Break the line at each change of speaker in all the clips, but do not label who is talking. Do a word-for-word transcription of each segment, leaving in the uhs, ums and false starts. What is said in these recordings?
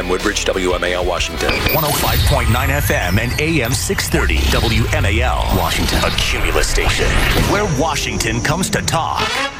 M Woodbridge, W M A L, Washington.
one oh five point nine F M and A M six thirty, W M A L, Washington. A Cumulus station where Washington comes to talk.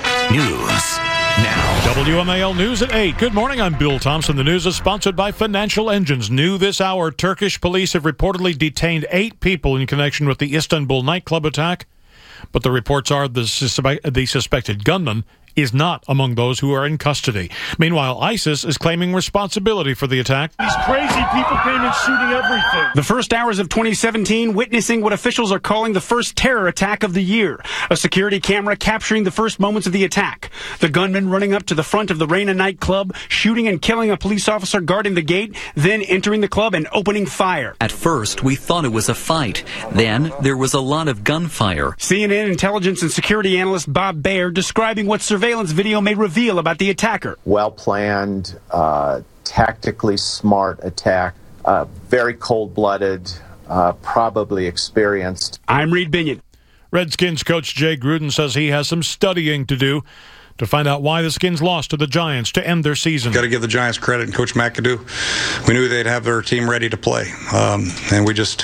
News now.
W M A L News at eight. Good morning, I'm Bill Thompson. The news is sponsored by Financial Engines. New this hour, Turkish police have reportedly detained eight people in connection with the Istanbul nightclub attack. But the reports are the, suspe- the suspected gunman is not among those who are in custody. Meanwhile, ISIS is claiming responsibility for the attack.
These crazy people came in shooting everything.
The first hours of twenty seventeen witnessing what officials are calling the first terror attack of the year. A security camera capturing the first moments of the attack. The gunman running up to the front of the Reina nightclub, shooting and killing a police officer guarding the gate, then entering the club and opening fire.
At first, we thought it was a fight. Then, there was a lot of gunfire.
C N N intelligence and security analyst Bob Baer describing what surveillance video may reveal about the attacker.
Well-planned, uh, tactically smart attack, uh, very cold-blooded, uh, probably experienced.
I'm Reed Binion.
Redskins coach Jay Gruden says he has some studying to do to find out why the Skins lost to the Giants to end their season.
Got to give the Giants credit, and Coach McAdoo, we knew they'd have their team ready to play, um, and we just,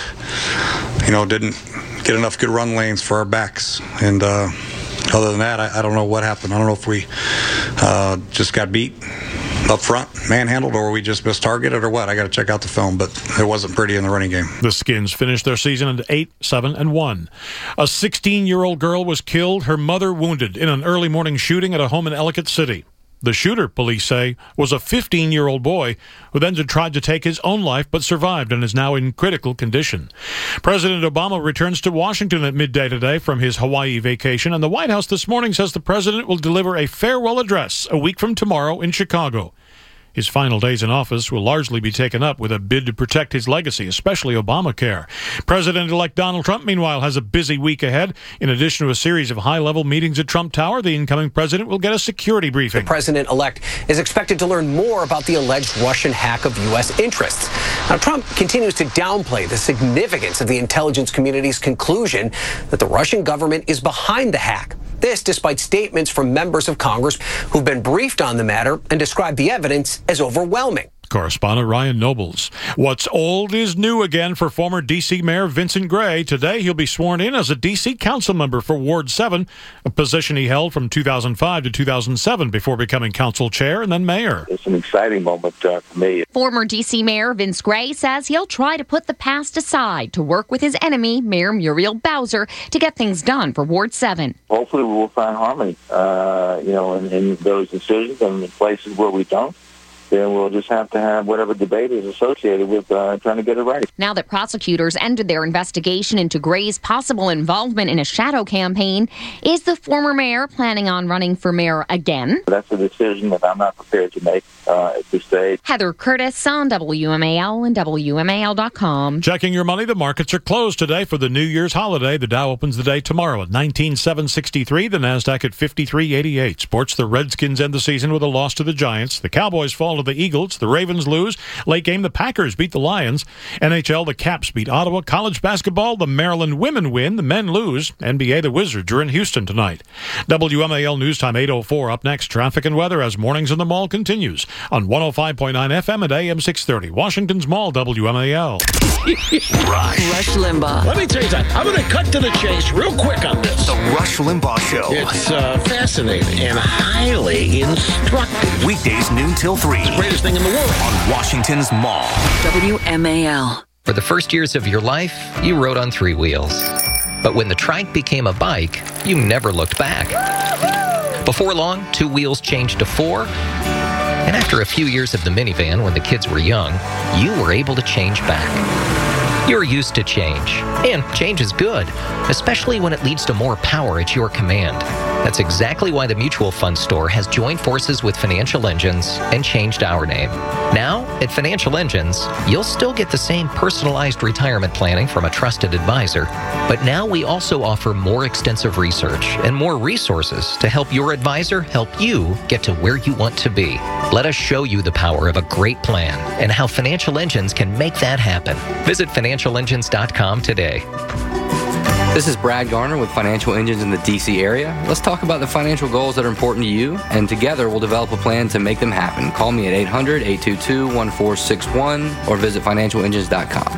you know, didn't get enough good run lanes for our backs, and uh, other than that, I, I don't know what happened. I don't know if we uh, just got beat up front, manhandled, or we just missed targeted, or what. I got to check out the film, but it wasn't pretty in the running game.
The Skins finished their season at eight, seven, and one. A sixteen-year-old girl was killed, her mother wounded in an early morning shooting at a home in Ellicott City. The shooter, police say, was a fifteen-year-old boy who then tried to take his own life but survived and is now in critical condition. President Obama returns to Washington at midday today from his Hawaii vacation, and the White House this morning says the president will deliver a farewell address a week from tomorrow in Chicago. His final days in office will largely be taken up with a bid to protect his legacy, especially Obamacare. President-elect Donald Trump, meanwhile, has a busy week ahead. In addition to a series of high-level meetings at Trump Tower, the incoming president will get a security briefing.
The president-elect is expected to learn more about the alleged Russian hack of U S interests. Now, Trump continues to downplay the significance of the intelligence community's conclusion that the Russian government is behind the hack. This despite statements from members of Congress who've been briefed on the matter and described the evidence as overwhelming.
Correspondent Ryan Nobles. What's old is new again for former D C Mayor Vincent Gray. Today he'll be sworn in as a D C council member for Ward seven, a position he held from two thousand five to two thousand seven before becoming council chair and then mayor.
It's an exciting moment uh, for me.
Former D C Mayor Vince Gray says he'll try to put the past aside to work with his enemy, Mayor Muriel Bowser, to get things done for Ward seven.
Hopefully we will find harmony, uh, you know, in, in those decisions and in places where we don't. Then we'll just have to have whatever debate is associated with uh, trying to get it right.
Now that prosecutors ended their investigation into Gray's possible involvement in a shadow campaign, is the former mayor planning on running for mayor again?
That's a decision that I'm not prepared to make uh, at this stage.
Heather Curtis on W M A L and W M A L dot com.
Checking your money, the markets are closed today for the New Year's holiday. The Dow opens the day tomorrow at nineteen thousand seven hundred sixty-three, the NASDAQ at fifty-three eighty-eight. Sports, the Redskins end the season with a loss to the Giants. The Cowboys fall to the Eagles. The Ravens lose. Late game, the Packers beat the Lions. N H L, the Caps beat Ottawa. College basketball, the Maryland women win. The men lose. N B A, the Wizards are in Houston tonight. W M A L News Time eight oh four. Up next, traffic and weather as Mornings in the Mall continues on one oh five point nine F M and A M six thirty. Washington's Mall, W M A L.
Rush.
Rush Limbaugh.
Let me tell you something. I'm going to cut to the chase real quick on this.
The Rush Limbaugh Show.
It's uh, fascinating and highly instructive.
Weekdays noon till three.
It's the greatest thing in the world.
On Washington's Mall.
W M A L.
For the first years of your life, you rode on three wheels. But when the trike became a bike, you never looked back. Before long, two wheels changed to four. And after a few years of the minivan when the kids were young, you were able to change back. You're used to change. And change is good, especially when it leads to more power at your command. That's exactly why the Mutual Fund Store has joined forces with Financial Engines and changed our name. Now, at Financial Engines, you'll still get the same personalized retirement planning from a trusted advisor, but now we also offer more extensive research and more resources to help your advisor help you get to where you want to be. Let us show you the power of a great plan and how Financial Engines can make that happen. Visit financial engines dot com today.
This is Brad Garner with Financial Engines in the D C area. Let's talk about the financial goals that are important to you, and together we'll develop a plan to make them happen. Call me at eight hundred, eight two two, one four six one or visit financial engines dot com.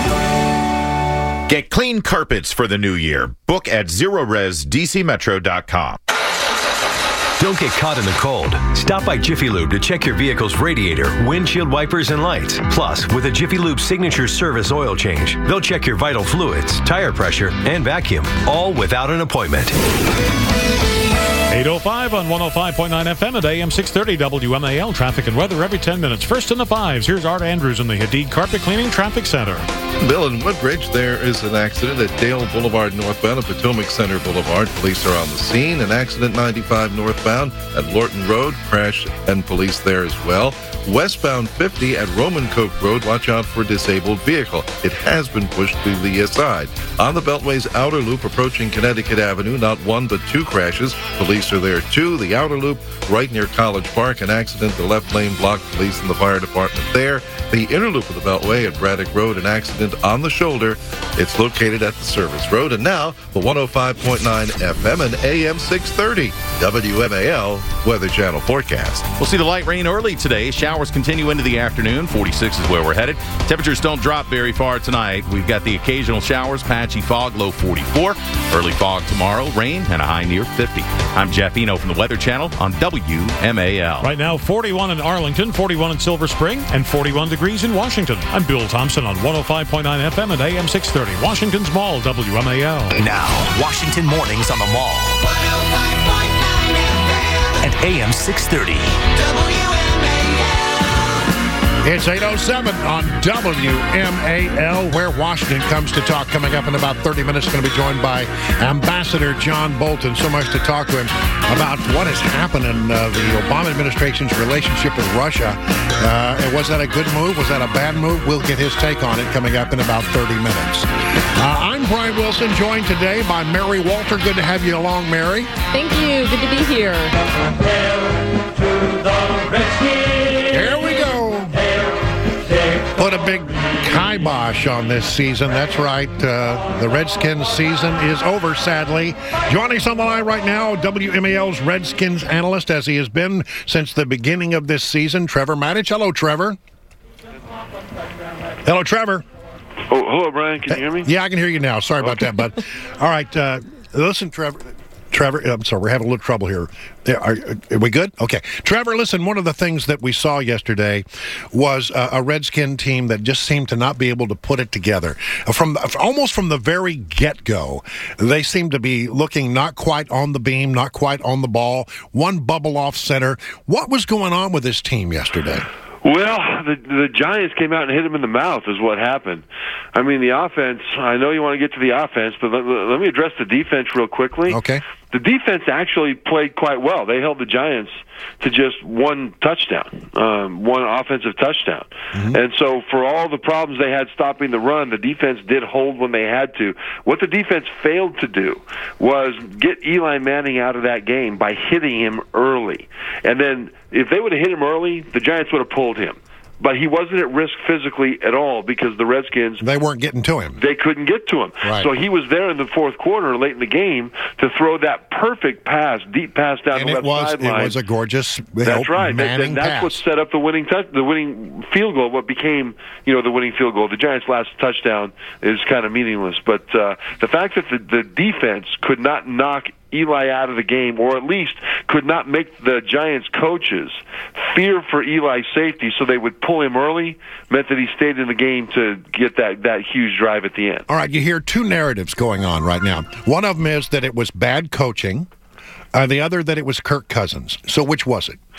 Get clean carpets for the new year. Book at zero res d c metro dot com.
Don't get caught in the cold. Stop by Jiffy Lube to check your vehicle's radiator, windshield wipers, and lights. Plus, with a Jiffy Lube Signature Service oil change, they'll check your vital fluids, tire pressure, and vacuum, all without an appointment.
eight oh five on one oh five point nine F M at A M six thirty W M A L. Traffic and weather every ten minutes. First in the fives, here's Art Andrews in the Hadid Carpet Cleaning Traffic Center.
Bill, in Woodbridge, there is an accident at Dale Boulevard northbound and Potomac Center Boulevard. Police are on the scene. An accident ninety-five northbound at Lorton Road. Crash and police there as well. Westbound fifty at Roman Coke Road. Watch out for disabled vehicle. It has been pushed to the side. On the Beltway's outer loop approaching Connecticut Avenue, not one but two crashes. Police are there too. The outer loop right near College Park. An accident. The left lane blocked. Police and the fire department there. The inner loop of the Beltway at Braddock Road. An accident on the shoulder. It's located at the service road. And now the one oh five point nine F M and A M six thirty W M A L Weather Channel forecast.
We'll see the light rain early today. Showers continue into the afternoon. forty-six is where we're headed. Temperatures don't drop very far tonight. We've got the occasional showers, patchy fog, low forty-four. Early fog tomorrow, rain, and a high near fifty. I'm Jeff Eno from the Weather Channel on W M A L.
Right now, forty-one in Arlington, forty-one in Silver Spring, and forty-one degrees in Washington. I'm Bill Thompson on one oh five point nine F M and A M six thirty. Washington's Mall, W M A L.
Now, Washington Mornings on the Mall. At A M six thirty.
It's eight oh seven on W M A L, where Washington comes to talk. Coming up in about thirty minutes, going to be joined by Ambassador John Bolton. So much to talk to him about what has happened in uh, the Obama administration's relationship with Russia. Uh, and was that a good move? Was that a bad move? We'll get his take on it coming up in about thirty minutes. Uh, I'm Brian Wilson, joined today by Mary Walter. Good to have you along, Mary.
Thank you. Good to be here.
Here we go. Put a big kibosh on this season. That's right. Uh, the Redskins season is over, sadly. Joining us on the line right now, W M A L's Redskins analyst, as he has been since the beginning of this season, Trevor Maddich. Hello, Trevor. Hello, Trevor.
Oh, hello, Brian. Can you hear me?
Yeah, I can hear you now. Sorry about that, bud. All right. Uh, listen, Trevor. Trevor, I'm sorry, we're having a little trouble here. Are, are we good? Okay. Trevor, listen, one of the things that we saw yesterday was uh, a Redskin team that just seemed to not be able to put it together. From almost from the very get-go, they seemed to be looking not quite on the beam, not quite on the ball, one bubble off center. What was going on with this team yesterday?
Well, the the Giants came out and hit him in the mouth is what happened. I mean, the offense, I know you want to get to the offense, but let, let me address the defense real quickly.
Okay.
The defense actually played quite well. They held the Giants to just one touchdown, um, one offensive touchdown. Mm-hmm. And so for all the problems they had stopping the run, the defense did hold when they had to. What the defense failed to do was get Eli Manning out of that game by hitting him early. And then if they would have hit him early, the Giants would have pulled him. But he wasn't at risk physically at all because the Redskins...
They weren't getting to him.
They couldn't get to him.
Right.
So he was there in the fourth quarter, late in the game, to throw that perfect pass, deep pass down
and
the
it
left
was,
sideline.
It was a gorgeous,
That's
know,
right.
Manning
and that's
pass.
what set up the winning touch, the winning field goal, what became, you know, the winning field goal. The Giants' last touchdown is kind of meaningless. But uh, the fact that the, the defense could not knock Eli out of the game, or at least could not make the Giants coaches fear for Eli's safety so they would pull him early, meant that he stayed in the game to get that, that huge drive at the end.
All right, you hear two narratives going on right now. One of them is that it was bad coaching, uh, the other that it was Kirk Cousins. So which was it?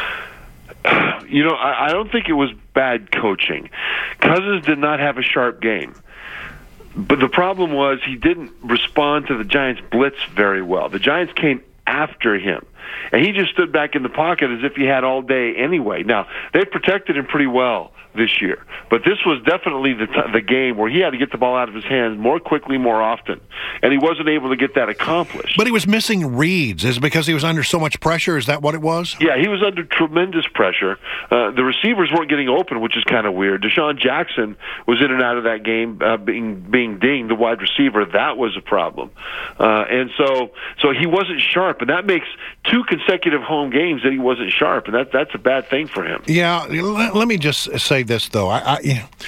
You know, I, I don't think it was bad coaching. Cousins did not have a sharp game. But the problem was he didn't respond to the Giants' blitz very well. The Giants came after him. and he just stood back in the pocket as if he had all day anyway. Now, they protected him pretty well this year, but this was definitely the t- the game where he had to get the ball out of his hands more quickly, more often, and he wasn't able to get that accomplished.
But he was missing reads. Is it because he was under so much pressure? Is that what it was?
Yeah, he was under tremendous pressure. Uh, the receivers weren't getting open, which is kind of weird. Deshaun Jackson was in and out of that game, uh, being being dinged, the wide receiver. That was a problem, uh, and so so he wasn't sharp, and that makes two consecutive home games that he wasn't sharp, and that that's a bad thing for him.
Yeah, let, let me just say this though. I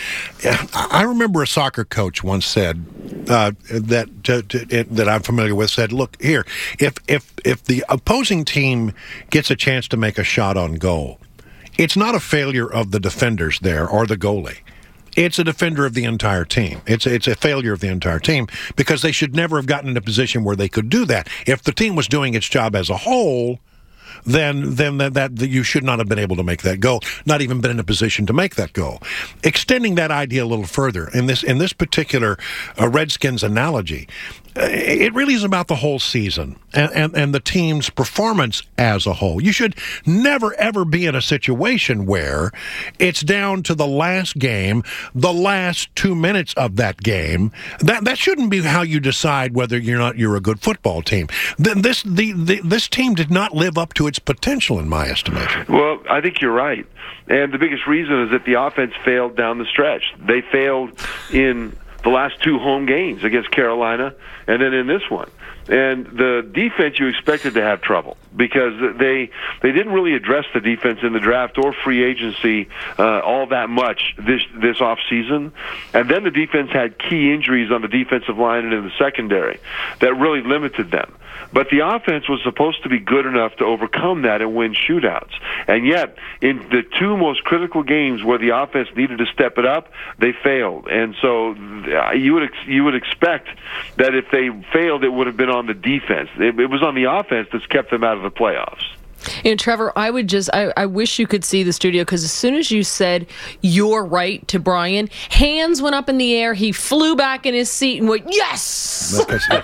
I, I remember a soccer coach once said uh, that to, to, it, that I'm familiar with said, "Look here, if if if the opposing team gets a chance to make a shot on goal, it's not a failure of the defenders there or the goalie. It's a defender of the entire team. It's it's a failure of the entire team because they should never have gotten in a position where they could do that. If the team was doing its job as a whole, then then that, that, that you should not have been able to make that goal, not even been in a position to make that goal." Extending that idea a little further, in this in this particular uh, Redskins analogy, uh, it really is about the whole season and, and, and the team's performance as a whole. You should never, ever be in a situation where it's down to the last game, the last two minutes of that game. That that shouldn't be how you decide whether you're not you're a good football team. Then this the, the this team did not live up to its potential, in my estimation.
Well, I think you're right. And the biggest reason is that the offense failed down the stretch. They failed in the last two home games against Carolina and then in this one. And the defense, you expected to have trouble because they they didn't really address the defense in the draft or free agency uh, all that much this this off season. And then the defense had key injuries on the defensive line and in the secondary that really limited them. But the offense was supposed to be good enough to overcome that and win shootouts. And yet, in the two most critical games where the offense needed to step it up, they failed. And so uh, you would ex- you would expect that if they failed, it would have been on the defense. It, it was on the offense that's kept them out of the playoffs.
You know, Trevor, I would just, I, I wish you could see the studio because as soon as you said "you're right" to Brian, hands went up in the air. He flew back in his seat and went, "Yes!"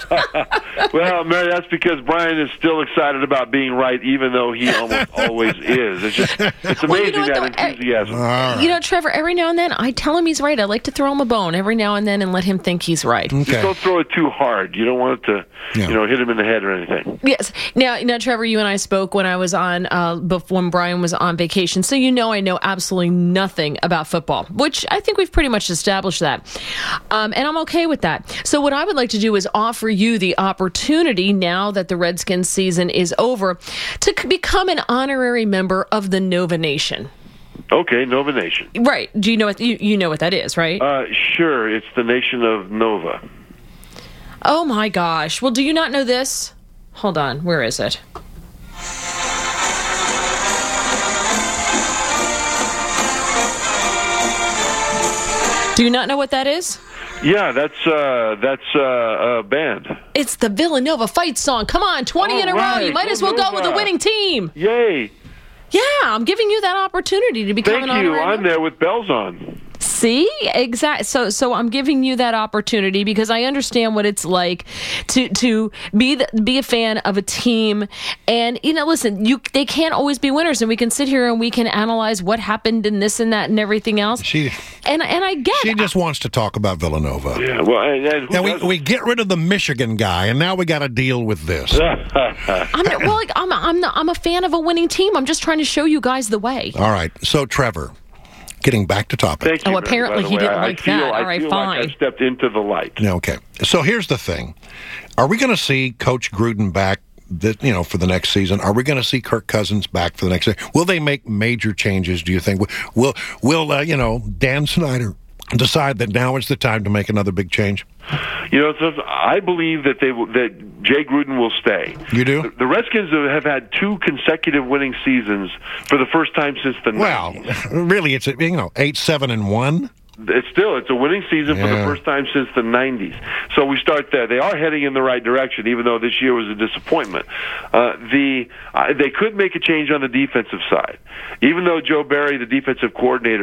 Well, Mary, that's because Brian is still excited about being right, even though he almost always is. It's just, it's amazing well, you know that though, enthusiasm.
Right. You know, Trevor, every now and then I tell him he's right. I like to throw him a bone every now and then and let him think he's right.
Okay. Just don't throw it too hard. You don't want it to, yeah. you know, hit him in the head or anything.
Yes. Now, now, Trevor, you and I spoke when I was on uh, before when Brian was on vacation, so you know I know absolutely nothing about football, which I think we've pretty much established that, um, and I'm okay with that. So what I would like to do is offer you the opportunity now that the Redskins season is over to c- become an honorary member of the Nova Nation.
Okay, Nova Nation.
Right? Do you know what you, you know what that is, right?
Uh, sure, it's the nation of Nova.
Oh my gosh! Well, do you not know this? Hold on, where is it? Do you not know what that is?
Yeah, that's uh, that's uh, a band.
It's the Villanova fight song. Come on, twenty
All
in a
right.
row. You might as well
Villanova.
go with the winning team.
Yay!
Yeah, I'm giving you that opportunity to become
Thank
an
you.
honorary
I'm
member.
there with bells on.
See, exactly. So, so I'm giving you that opportunity because I understand what it's like to to be the, be a fan of a team, and you know, listen, you they can't always be winners, and we can sit here and we can analyze what happened and this and that and everything else.
She
and and I get
she just wants to talk about Villanova.
Yeah, well, and, and
yeah, we we get rid of the Michigan guy, and now we got to deal with this.
I'm not, well, like, I'm I'm not, I'm a fan of a winning team. I'm just trying to show you guys the way.
All right, so Trevor. Getting back to topic.
Thank you,
oh, apparently
man,
he didn't
I,
like
I feel,
that.
I
All right,
feel
fine.
Like I stepped into the light.
Yeah, okay. So here's the thing: are we going to see Coach Gruden back? That you know, for the next season, are we going to see Kirk Cousins back for the next season? Will they make major changes? Do you think? Will Will uh, you know Dan Snyder decide that now is the time to make another big change?
You know, so I believe that they will, that Jay Gruden will stay.
You do?
The, the Redskins have had two consecutive winning seasons for the first time since the
well,
nineties.
Really, it's you know eight, seven, and one.
It's still it's a winning season
yeah.
for the first time since the nineties. So we start there. They are heading in the right direction, even though this year was a disappointment. Uh, the uh, they could make a change on the defensive side, even though Joe Barry, the defensive coordinator,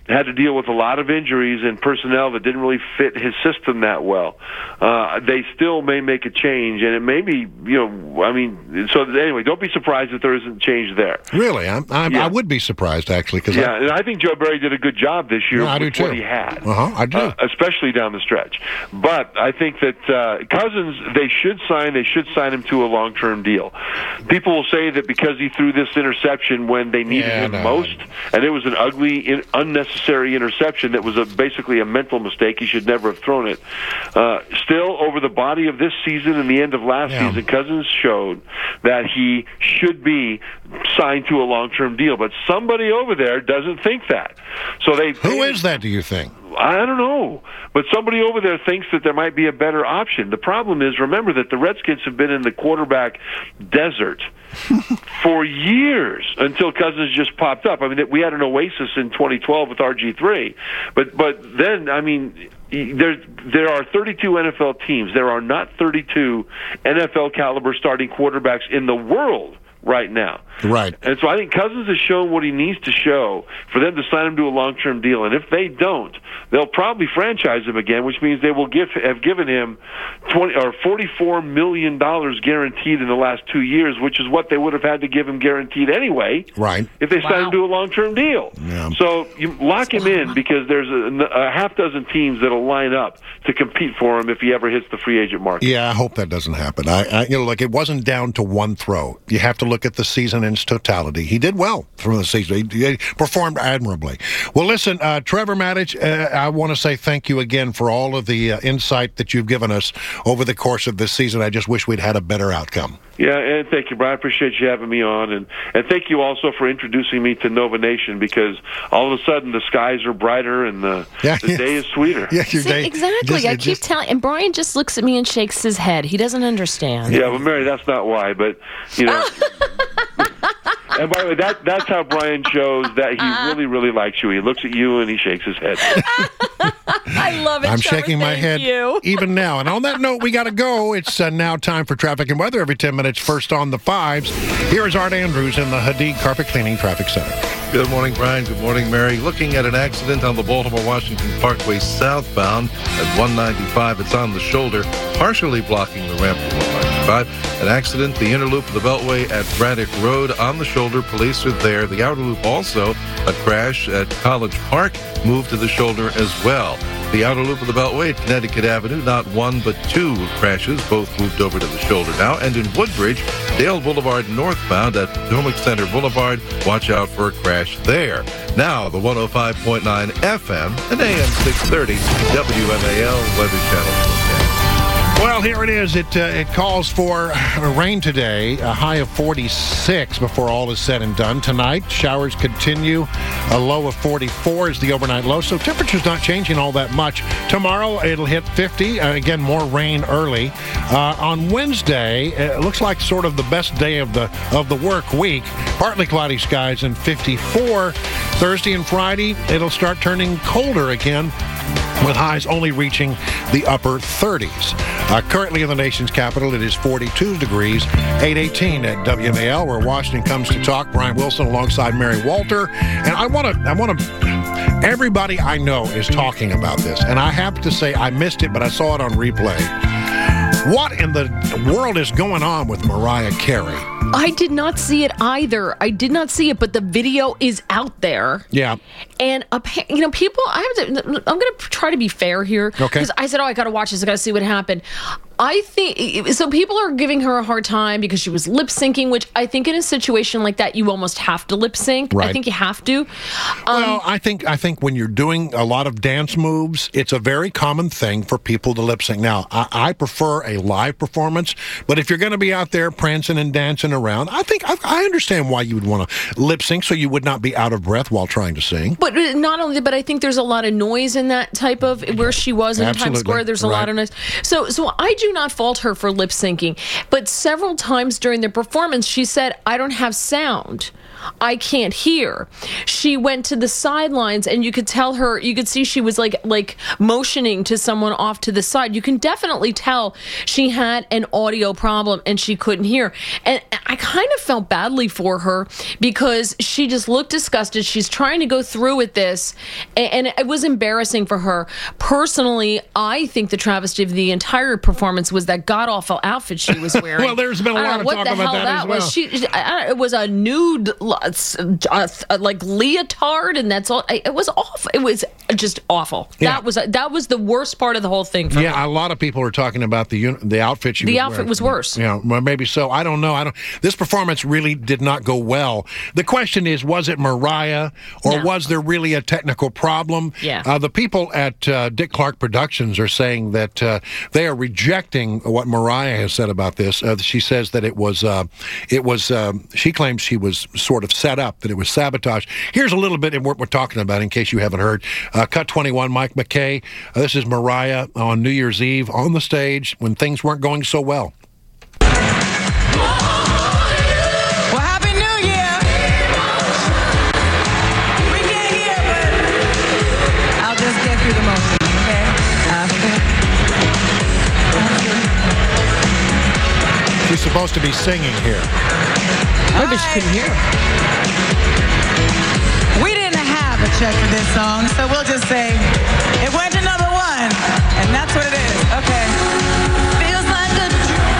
had to deal with a lot of injuries and personnel that didn't really fit his system that well. Uh, they still may make a change, and it may be, you know, I mean, so anyway, don't be surprised if there isn't change there.
Really? I'm, I'm,
Yeah.
I would be surprised, actually. Cause
Yeah,
I,
and I think Joe Barry did a good job this year
Yeah, I do
with
too.
what he had.
Uh-huh, I do.
Uh, especially down the stretch. But I think that uh, Cousins, they should sign, they should sign him to a long-term deal. People will say that because he threw this interception when they needed
Yeah,
him
no.
most, and it was an ugly, in, unnecessary interception that was a, basically a mental mistake. He should never have thrown it. Uh, still, over the body of this season and the end of last
Yeah.
season, Cousins showed that he should be signed to a long-term deal. But somebody over there doesn't think that. So they
Who is that, do you think?
I don't know, but somebody over there thinks that there might be a better option. The problem is, remember that the Redskins have been in the quarterback desert for years until Cousins just popped up. I mean, we had an oasis in twenty twelve with R G three, but but then, I mean, there there are thirty-two N F L teams. There are not thirty-two N F L caliber starting quarterbacks in the world right now.
Right.
And so I think Cousins has shown what he needs to show for them to sign him to a long-term deal. And if they don't, they'll probably franchise him again, which means they will give have given him twenty or forty-four million dollars guaranteed in the last two years, which is what they would have had to give him guaranteed anyway.
Right.
If they sign him to a long-term deal.
Yeah.
So you lock him in because there's a, a half dozen teams that'll line up to compete for him if he ever hits the free agent market.
Yeah, I hope that doesn't happen. I, I, you know, like it wasn't down to one throw. You have to look at the season in its totality. He did well through the season. He, he performed admirably. Well, listen, uh, Trevor Maddich, uh, I want to say thank you again for all of the uh, insight that you've given us over the course of this season. I just wish we'd had a better outcome.
Yeah, and thank you, Brian. I appreciate you having me on, and and thank you also for introducing me to Nova Nation, because all of a sudden the skies are brighter and the,
Yeah,
the
yeah.
day is sweeter.
Yeah, your
See,
day.
exactly.
just-
I
it
keep
just-
telling, and Brian just looks at me and shakes his head. He doesn't understand.
Yeah, well, Mary, that's not why, but you know. And by the way, that that's how Brian shows that he really, really likes you. He looks at you and he shakes his head.
I love it.
I'm
Trevor.
shaking my
Thank
head
you.
even now. And on that note, we got to go. It's uh, now time for traffic and weather every ten minutes. First on the fives. Here is Art Andrews in the Hadid Carpet Cleaning Traffic Center.
Good morning, Brian. Good morning, Mary. Looking at an accident on the Baltimore-Washington Parkway southbound at one ninety-five. It's on the shoulder, partially blocking the ramp to one ninety-five. An accident, the inner loop of the Beltway at Braddock Road on the shoulder. Police are there. The outer loop also, a crash at College Park, moved to the shoulder as well. The outer loop of the Beltway at Connecticut Avenue, not one but two crashes, both moved over to the shoulder now. And in Woodbridge, Dale Boulevard northbound at Potomac Center Boulevard, watch out for a crash there. Now, the one oh five point nine F M and A M six thirty W M A L Weather Channel.
Well, here it is. It uh, it calls for rain today, a high of forty-six before all is said and done. Tonight, showers continue. A low of forty-four is the overnight low, so temperature's not changing all that much. Tomorrow, it'll hit fifty. Uh, again, more rain early. Uh, on Wednesday, it looks like sort of the best day of the of the work week. Partly cloudy skies and fifty-four. Thursday and Friday, it'll start turning colder again, with highs only reaching the upper thirties. Uh, currently in the nation's capital, it is forty-two degrees, eight eighteen at W M A L, where Washington comes to talk. Brian Wilson alongside Mary Walter. And I want to, I want to, everybody I know is talking about this. And I have to say, I missed it, but I saw it on replay. What in the world is going on with Mariah Carey?
I did not see it either. I did not see it, but the video is out there.
Yeah.
And, appa- you know, people, I have to, I'm going to try to be fair here.
Okay.
Because I said, oh, I got to watch this. I got to see what happened. I think, so people are giving her a hard time because she was lip syncing, which I think in a situation like that, you almost have to lip sync.
Right.
I think you have to. Um,
Well, I think I think when you're doing a lot of dance moves, it's a very common thing for people to lip sync. Now, I, I prefer a live performance, but if you're going to be out there prancing and dancing around, I think I, I understand why you would want to lip sync so you would not be out of breath while trying to sing.
But not only, but I think there's a lot of noise in that type of where she was in
Absolutely.
Times Square. There's a
Right.
lot of noise. So, so I do not fault her for lip syncing. But several times during the performance, she said, "I don't have sound." I can't hear. She went to the sidelines, and you could tell her, you could see she was like like motioning to someone off to the side. You can definitely tell she had an audio problem and she couldn't hear. And I kind of felt badly for her because she just looked disgusted. She's trying to go through with this, and it was embarrassing for her. Personally, I think the travesty of the entire performance was that god-awful outfit she was wearing.
Well, there's been a lot of talk about that as well.
Was. She, it was a nude, uh, like leotard, and that's all. It was awful. It was just awful.
Yeah.
That was that was the worst part of the whole thing. For
yeah,
me.
a lot of people are talking about the the outfit she
the
was
outfit
wearing.
was worse.
Yeah, well, maybe so. I don't know. I don't. This performance really did not go well. The question is, was it Mariah, or
No.
was there really a technical problem?
Yeah.
Uh, the people at uh, Dick Clark Productions are saying that uh, they are rejecting what Mariah has said about this. Uh, she says that it was, uh, it was. Um, she claims she was sort of set up, that it was sabotage. Here's a little bit of what we're talking about, in case you haven't heard. Uh, Cut twenty-one, Mike McKay. Uh, this is Mariah on New Year's Eve on the stage when things weren't going so well.
Well, Happy New Year! We can't hear, but I'll just get through the motions, okay?
She's supposed to be singing here.
Maybe she couldn't hear.
We didn't have a check for this song, so we'll just say it went to number one, and that's what it is. Okay. Feels like a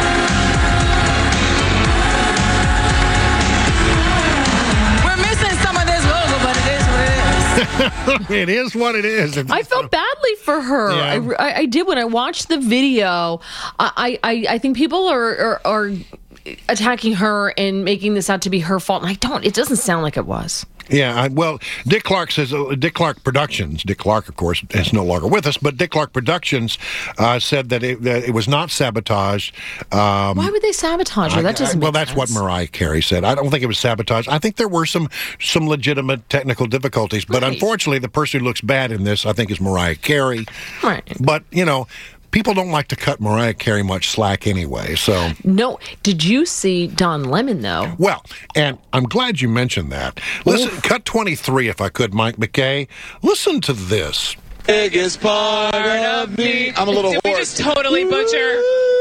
We're missing some of this logo, but it is what it is.
It is what it is.
I felt badly for her.
Yeah.
I, I, I did when I watched the video. I, I, I think people are, are are attacking her and making this out to be her fault. And I don't. It doesn't sound like it was.
Yeah, I, well, Dick Clark says, uh, Dick Clark Productions, Dick Clark, of course, is no longer with us, but Dick Clark Productions uh, said that it, that it was not sabotage. Um,
Why would they sabotage her? That doesn't
I, Well,
make
that's
sense.
what Mariah Carey said. I don't think it was sabotage. I think there were some some legitimate technical difficulties, but
Right.
unfortunately, the person who looks bad in this, I think, is Mariah Carey.
Right.
But, you know, people don't like to cut Mariah Carey much slack anyway, so...
No. Did you see Don Lemon, though?
Well, and I'm glad you mentioned that. Listen, cut twenty-three, if I could, Mike McKay. Listen to this.
Biggest part of me. I'm a little
Did we
hoarse.
just totally butcher?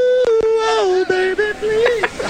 Oh, baby, please.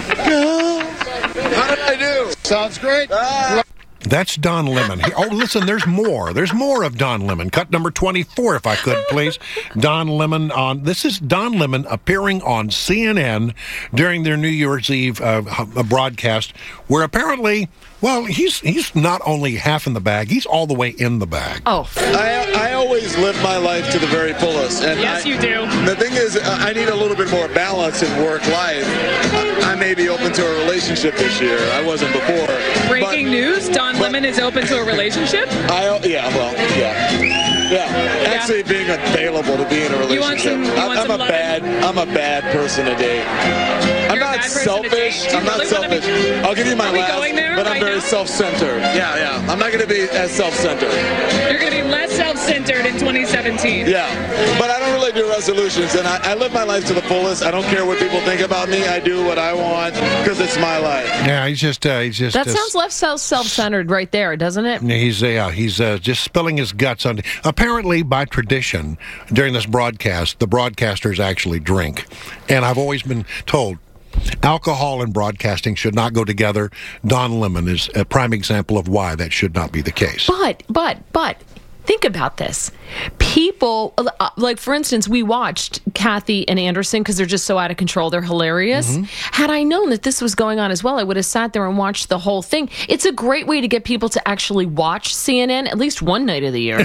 Go. How did I do? Sounds great. Ah.
That's Don Lemon. He, oh, listen, there's more. There's more of Don Lemon. Cut number twenty-four, if I could, please. Don Lemon on... This is Don Lemon appearing on C N N during their New Year's Eve uh, broadcast, where apparently, well, he's he's not only half in the bag, he's all the way in the bag.
Oh.
I, I always live my life to the very fullest. And
Yes,
I,
you do.
The thing is, I need a little bit more balance in work life. I, I may be open to a relationship this year. I wasn't before.
Breaking
but,
news: Don Lemon is open to a relationship.
I yeah, well, yeah, yeah. Actually, being available to be in a relationship.
You want some- you
I,
want
I'm
some
a
loving?
bad. I'm a bad person to date. I'm
You're a
not
bad person to
selfish.
date. Do you
I'm not
really wanna be-
selfish. I'll give you my
Are we
last,
going there
but I'm
right
very
now?
self-centered. Yeah, yeah. I'm not going to be as self-centered.
You're going to be less self-centered in twenty seventeen.
Yeah, but I don't really do resolutions, and I, I live my life to the fullest. I don't care what people think about me. I do what I want because it's my life.
Yeah, he's just... Uh, he's just
That
uh,
sounds less self- self-centered right there, doesn't it?
He's uh, he's uh, just spilling his guts on. Apparently, by tradition, during this broadcast, the broadcasters actually drink, and I've always been told alcohol and broadcasting should not go together. Don Lemon is a prime example of why that should not be the case.
But, but, but, think about this. People, uh, like, for instance, we watched Kathy and Anderson because they're just so out of control. They're hilarious.
Mm-hmm.
Had I known that this was going on as well, I would have sat there and watched the whole thing. It's a great way to get people to actually watch C N N at least one night of the year.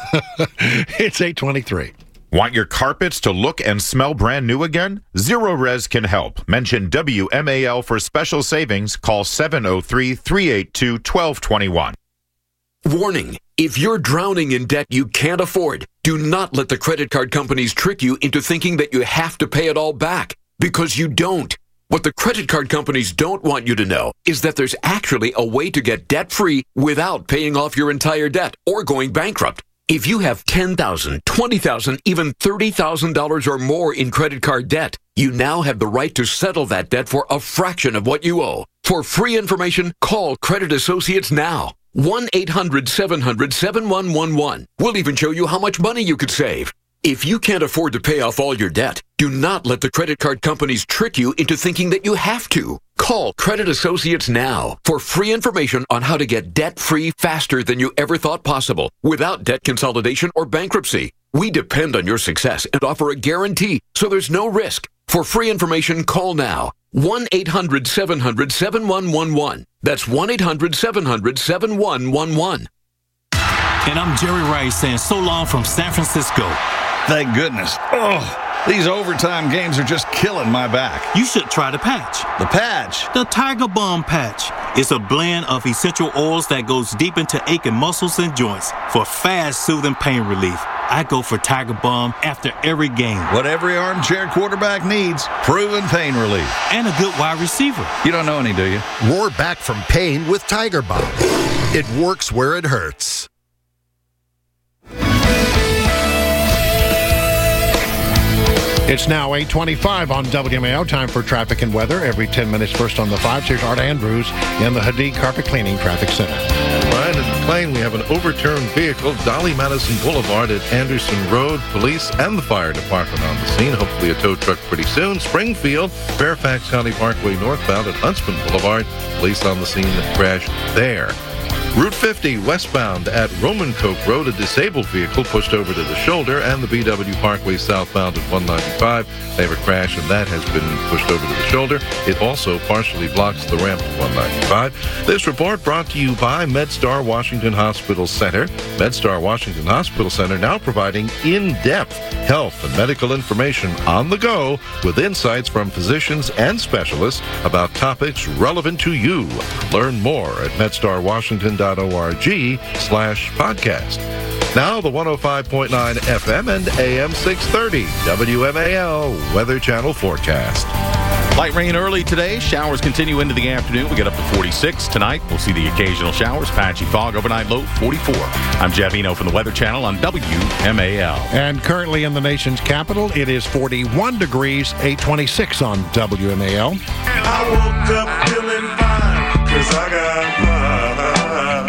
It's eight twenty-three.
Want your carpets to look and smell brand new again? Zero Res can help. Mention W M A L for special savings. Call seven oh three, three eight two, one two two one.
Warning. If you're drowning in debt you can't afford, do not let the credit card companies trick you into thinking that you have to pay it all back, because you don't. What the credit card companies don't want you to know is that there's actually a way to get debt-free without paying off your entire debt or going bankrupt. If you have ten thousand dollars, twenty thousand dollars, even thirty thousand dollars or more in credit card debt, you now have the right to settle that debt for a fraction of what you owe. For free information, call Credit Associates now. one eight hundred seven hundred seven one one one. We'll even show you how much money you could save. If you can't afford to pay off all your debt, do not let the credit card companies trick you into thinking that you have to. Call Credit Associates now for free information on how to get debt-free faster than you ever thought possible without debt consolidation or bankruptcy. We depend on your success and offer a guarantee, so there's no risk. For free information, call now. one eight hundred seven hundred seven one one one. That's one eight hundred seven hundred seven one one one.
And I'm Jerry Rice saying so long from San Francisco.
Thank goodness. Oh, these overtime games are just killing my back.
You should try the patch.
The patch?
The Tiger Balm patch. It's a blend of essential oils that goes deep into aching muscles and joints for fast, soothing pain relief. I go for Tiger Balm after every game.
What every armchair quarterback needs, proven pain relief.
And a good wide receiver.
You don't know any, do you?
Roar back from pain with Tiger Balm. It works where it hurts.
It's now eight twenty-five on W M A L. Time for traffic and weather. Every ten minutes, first on the fives. Here's Art Andrews in the Hadid Carpet Cleaning Traffic Center.
Right in McLean, we have an overturned vehicle, Dolly Madison Boulevard at Anderson Road. Police and the fire department on the scene. Hopefully a tow truck pretty soon. Springfield, Fairfax County Parkway northbound at Huntsman Boulevard. Police on the scene that crashed there. Route fifty westbound at Roman Coke Road, a disabled vehicle pushed over to the shoulder, and the B W Parkway southbound at one ninety-five. They have a crash, and that has been pushed over to the shoulder. It also partially blocks the ramp at one ninety-five. This report brought to you by MedStar Washington Hospital Center. MedStar Washington Hospital Center now providing in-depth health and medical information on the go with insights from physicians and specialists about topics relevant to you. Learn more at medstar washington dot org slash podcast. Now the one oh five point nine F M and A M six thirty W M A L Weather Channel forecast.
Light rain early today. Showers continue into the afternoon. We get up to forty-six. Tonight, we'll see the occasional showers. Patchy fog. Overnight low, forty-four. I'm Jeff Eno from the Weather Channel on W M A L.
And currently in the nation's capital, it is forty-one degrees, eight twenty-six on W M A L.
I woke up feeling fine, because I got mine.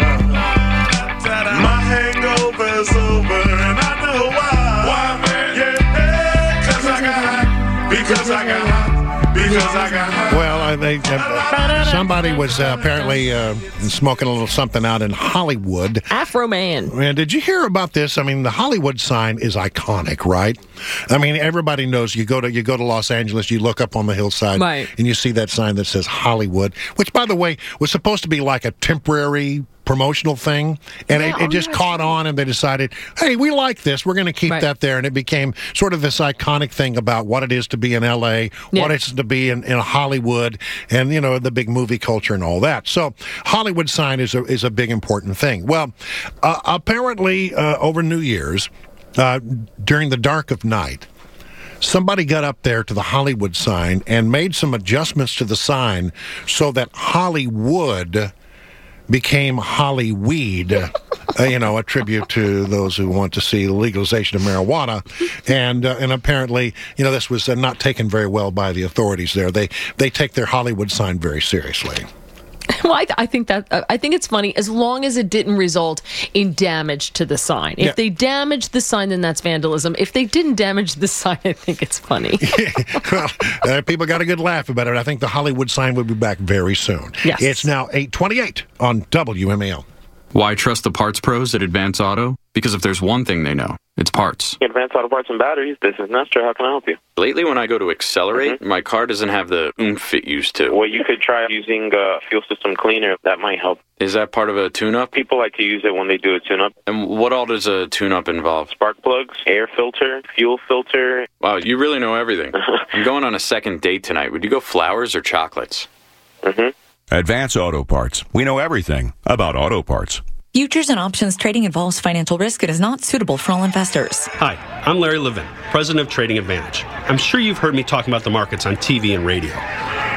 My hangover's over, and I know why. Why, man? Yeah, because I got hot. Because I got hot. Because I got hot.
Well, I think uh, somebody was uh, apparently uh, smoking a little something out in Hollywood.
Afro Man.
And did you hear about this? I mean, the Hollywood sign is iconic, right? I mean, everybody knows you go to you go to Los Angeles, you look up on the hillside,
right,
and you see that sign that says Hollywood, which, by the way, was supposed to be like a temporary promotional thing, and yeah, it, it just oh, caught on, and they decided, hey, we like this, we're going to keep right. that there, and it became sort of this iconic thing about what it is to be in L A, yeah. what it's to be in, in Hollywood, and, you know, the big movie culture and all that. So Hollywood sign is a, is a big important thing. Well, uh, apparently uh, over New Year's, uh, during the dark of night, somebody got up there to the Hollywood sign and made some adjustments to the sign so that Hollywood became Hollyweed, uh, you know, a tribute to those who want to see the legalization of marijuana. And uh, and apparently, you know, this was uh, not taken very well by the authorities there. They they take their Hollywood sign very seriously.
Well, I, th- I think that uh, I think it's funny as long as it didn't result in damage to the sign. If yeah. they damaged the sign, then that's vandalism. If they didn't damage the sign, I think it's funny.
Well, uh, people got a good laugh about it. I think the Hollywood sign will be back very soon.
Yes.
It's now eight twenty-eight on W M A L.
Why trust the parts pros at Advance Auto? Because if there's one thing they know, it's parts.
Advance Auto Parts and Batteries, this is Nestor. How can I help you?
Lately, when I go to accelerate, mm-hmm. my car doesn't have the oomph it used to.
Well, you could try using a fuel system cleaner. That might help.
Is that part of a tune-up?
People like to use it when they do a tune-up.
And what all does a tune-up involve?
Spark plugs, air filter, fuel filter.
Wow, you really know everything. I'm going on a second date tonight. Would you go flowers or chocolates?
Mm-hmm.
Advance Auto Parts. We know everything about auto parts.
Futures and options trading involves financial risk. It is not suitable for all investors.
Hi, I'm Larry Levin, president of Trading Advantage. I'm sure you've heard me talking about the markets on T V and radio.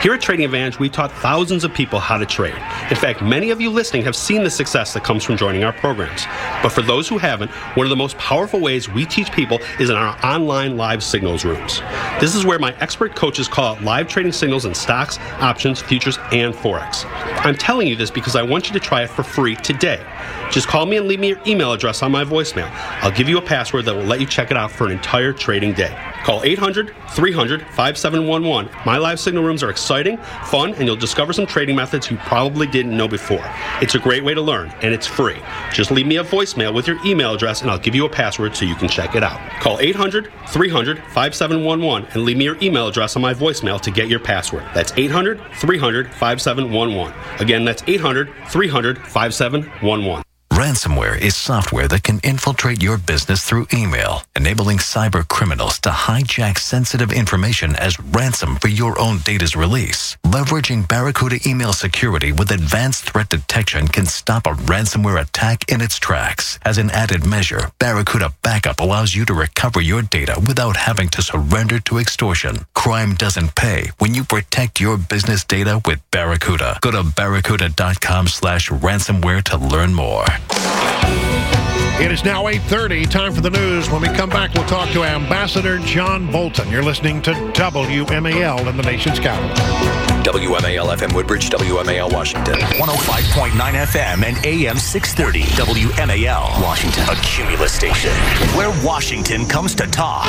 Here at Trading Advantage, we taught thousands of people how to trade. In fact, many of you listening have seen the success that comes from joining our programs. But for those who haven't, one of the most powerful ways we teach people is in our online live signals rooms. This is where my expert coaches call out live trading signals in stocks, options, futures, and Forex. I'm telling you this because I want you to try it for free today. Just call me and leave me your email address on my voicemail. I'll give you a password that will let you check it out for an entire trading day. Call eight hundred, three hundred, five seven one one. My live signal rooms are exciting, fun, and you'll discover some trading methods you probably didn't know before. It's a great way to learn, and it's free. Just leave me a voicemail with your email address, and I'll give you a password so you can check it out. Call eight hundred, three hundred, five seven one one and leave me your email address on my voicemail to get your password. That's eight hundred, three hundred, five seven one one. Again, that's eight hundred, three hundred, five seven one one.
Ransomware is software that can infiltrate your business through email, enabling cyber criminals to hijack sensitive information as ransom for your own data's release. Leveraging Barracuda email security with advanced threat detection can stop a ransomware attack in its tracks. As an added measure, Barracuda Backup allows you to recover your data without having to surrender to extortion. Crime doesn't pay when you protect your business data with Barracuda. Go to barracuda.com slash ransomware to learn more.
It is now eight thirty, time for the news. When we come back, we'll talk to Ambassador John Bolton. You're listening to W M A L in the nation's capital.
W M A L F M Woodbridge, W M A L Washington. one oh five point nine F M and A M six thirty. W M A L Washington. A Cumulus station where Washington comes to talk.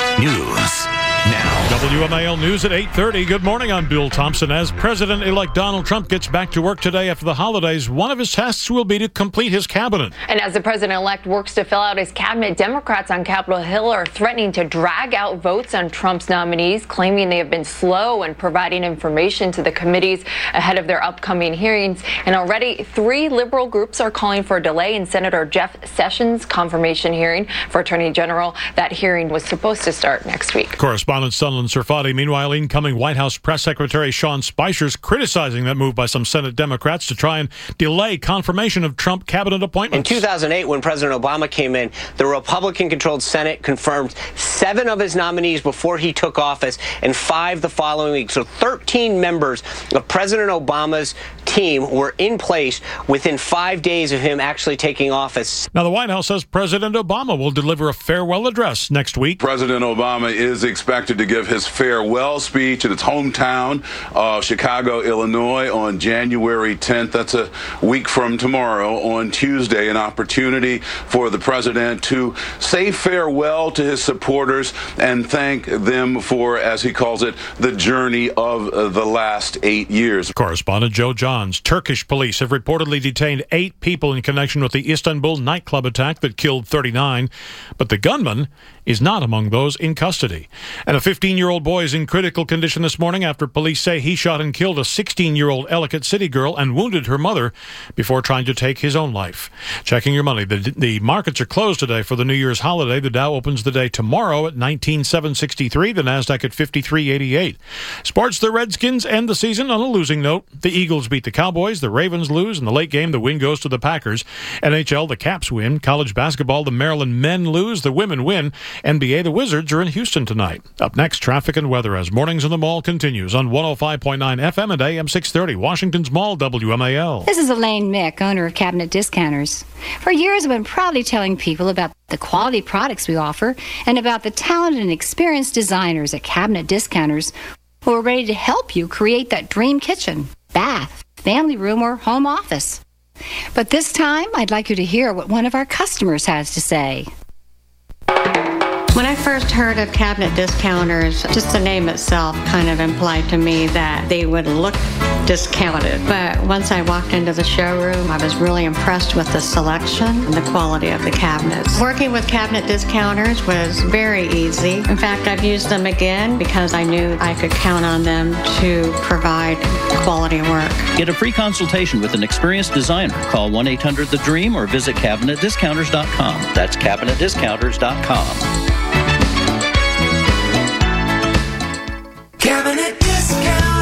News now.
W M A L News at eight thirty. Good morning, I'm Bill Thompson. As President-elect Donald Trump gets back to work today after the holidays, one of his tasks will be to complete his cabinet.
And as the president-elect works to fill out his cabinet, Democrats on Capitol Hill are threatening to drag out votes on Trump's nominees, claiming they have been slow in providing information to the committees ahead of their upcoming hearings. And already three liberal groups are calling for a delay in Senator Jeff Sessions' confirmation hearing for Attorney General. That hearing was supposed to start next week.
Correspondent Sunlen Serfati. Meanwhile, incoming White House Press Secretary Sean Spicer is criticizing that move by some Senate Democrats to try and delay confirmation of Trump cabinet appointments.
In two thousand eight, when President Obama came in, the Republican-controlled Senate confirmed seven of his nominees before he took office and five the following week. So thirteen members of President Obama's team were in place within five days of him actually taking office.
Now, the White House says President Obama will deliver a farewell address next week.
President Obama is expected to give his farewell speech at his hometown of Chicago, Illinois on January tenth. That's a week from tomorrow. On Tuesday, an opportunity for the president to say farewell to his supporters and thank them for, as he calls it, the journey of uh, the last eight years.
Correspondent Joe Johns. Turkish police have reportedly detained eight people in connection with the Istanbul nightclub attack that killed thirty-nine, but the gunman is not among those in custody. And a fifteen-year-old boy is in critical condition this morning after police say he shot and killed a sixteen-year-old Ellicott City girl and wounded her mother before trying to take his own life. Checking your money. The, the markets are closed today for the New Year's holiday. The Dow opens the day tomorrow at nineteen thousand seven hundred sixty-three, the NASDAQ at fifty-three eighty-eight. Sports, the Redskins end the season on a losing note. The Eagles beat the Cowboys, the Ravens lose. In the late game, the win goes to the Packers. N H L, the Caps win. College basketball, the Maryland men lose, the women win. N B A, the Wizards are in Houston tonight. Up next, traffic and weather as Mornings in the Mall continues on one oh five point nine F M and A M six thirty, Washington's Mall, W M A L.
This is Elaine Mick, owner of Cabinet Discounters. For years, I've been proudly telling people about the quality products we offer and about the talented and experienced designers at Cabinet Discounters who are ready to help you create that dream kitchen, bath, family room, or home office. But this time, I'd like you to hear what one of our customers has to say.
When I first heard of Cabinet Discounters, just the name itself kind of implied to me that they would look discounted. But once I walked into the showroom, I was really impressed with the selection and the quality of the cabinets. Working with Cabinet Discounters was very easy. In fact, I've used them again because I knew I could count on them to provide quality work.
Get a free consultation with an experienced designer. Call one eight hundred the dream or visit cabinet discounters dot com. That's cabinet discounters dot com.
Cabinet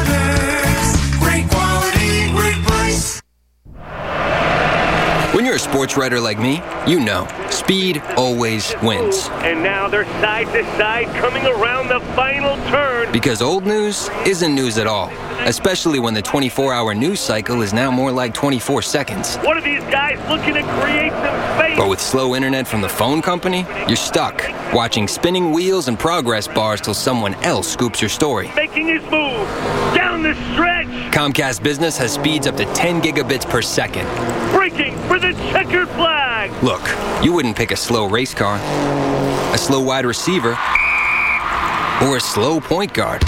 Discounters. Great quality, great price.
When you're a sport
sports writer like me, you know, speed always wins.
And now they're side to side coming around the final turn.
Because old news isn't news at all, especially when the twenty-four hour news cycle is now more like twenty-four seconds.
What are these guys looking to create some space?
But with slow internet from the phone company, you're stuck watching spinning wheels and progress bars till someone else scoops your story.
Making his move down the stretch.
Comcast Business has speeds up to ten gigabits per second.
Breaking for the checkered flag.
Look, you wouldn't pick a slow race car, a slow wide receiver, or a slow point guard.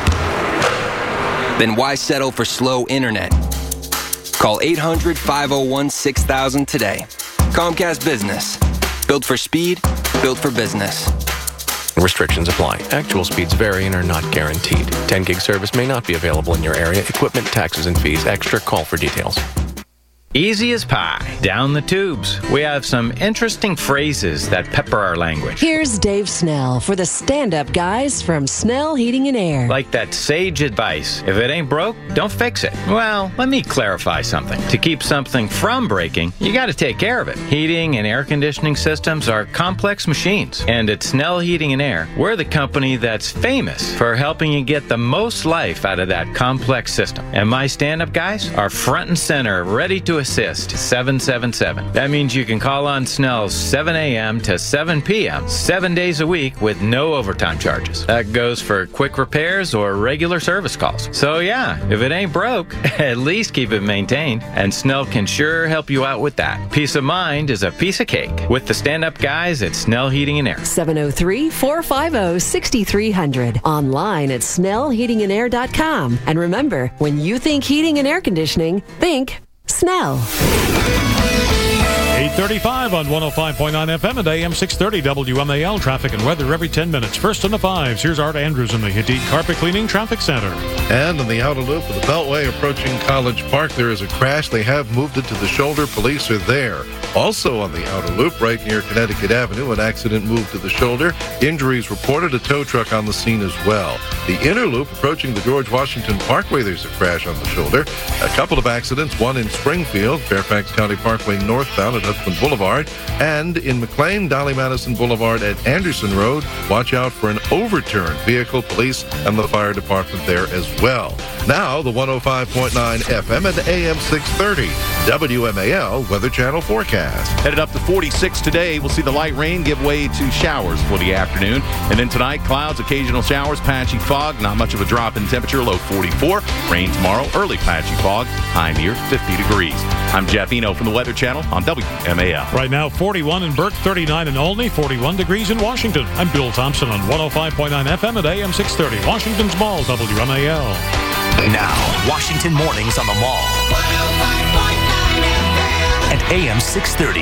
Then why settle for slow internet? Call eight hundred, five oh one, six thousand today. Comcast Business. Built for speed, built for business.
Restrictions apply. Actual speeds vary and are not guaranteed. ten gig service may not be available in your area. Equipment, taxes, and fees extra. Call for details.
Easy as pie, down the tubes. We have some interesting phrases that pepper our language.
Here's Dave Snell for the stand-up guys from Snell Heating and Air.
Like that sage advice, if it ain't broke, don't fix it. Well, let me clarify something. To keep something from breaking, you got to take care of it. Heating and air conditioning systems are complex machines. And at Snell Heating and Air, we're the company that's famous for helping you get the most life out of that complex system. And my stand-up guys are front and center, ready to assist seven seven seven. That means you can call on Snell's seven a.m. to seven p.m. seven days a week with no overtime charges. That goes for quick repairs or regular service calls. So yeah, if it ain't broke, at least keep it maintained, and Snell can sure help you out with that. Peace of mind is a piece of cake with the stand-up guys at Snell Heating and Air.
seven oh three, four five oh, six three zero zero. Online at snell heating and air dot com. And remember, when you think heating and air conditioning, think Snell.
eight thirty-five on one oh five point nine F M and A M six thirty W M A L. Traffic and weather every ten minutes. First in the fives. Here's Art Andrews in the Hadid Carpet Cleaning Traffic Center.
And in the outer loop of the Beltway approaching College Park, there is a crash. They have moved it to the shoulder. Police are there. Also on the outer loop, right near Connecticut Avenue, an accident moved to the shoulder. Injuries reported. A tow truck on the scene as well. The inner loop approaching the George Washington Parkway, there's a crash on the shoulder. A couple of accidents, one in Springfield, Fairfax County Parkway northbound at Hudson Boulevard, and in McLean, Dolly Madison Boulevard at Anderson Road. Watch out for an overturned vehicle. Police and the fire department there as well. Now, the one oh five point nine F M and A M six thirty W M A L Weather Channel forecast.
Headed up to forty-six today. We'll see the light rain give way to showers for the afternoon. And then tonight, clouds, occasional showers, patchy fog. Not much of a drop in temperature, low forty-four. Rain tomorrow, early patchy fog, high near fifty degrees. I'm Jeff Eno from the Weather Channel on W M A L.
Right now, forty-one in Burke, thirty-nine in Olney, forty-one degrees in Washington. I'm Bill Thompson on one oh five point nine F M at A M six thirty. Washington's Mall, W M A L.
Now, Washington Mornings on the Mall. one oh five point nine F M and A M six thirty.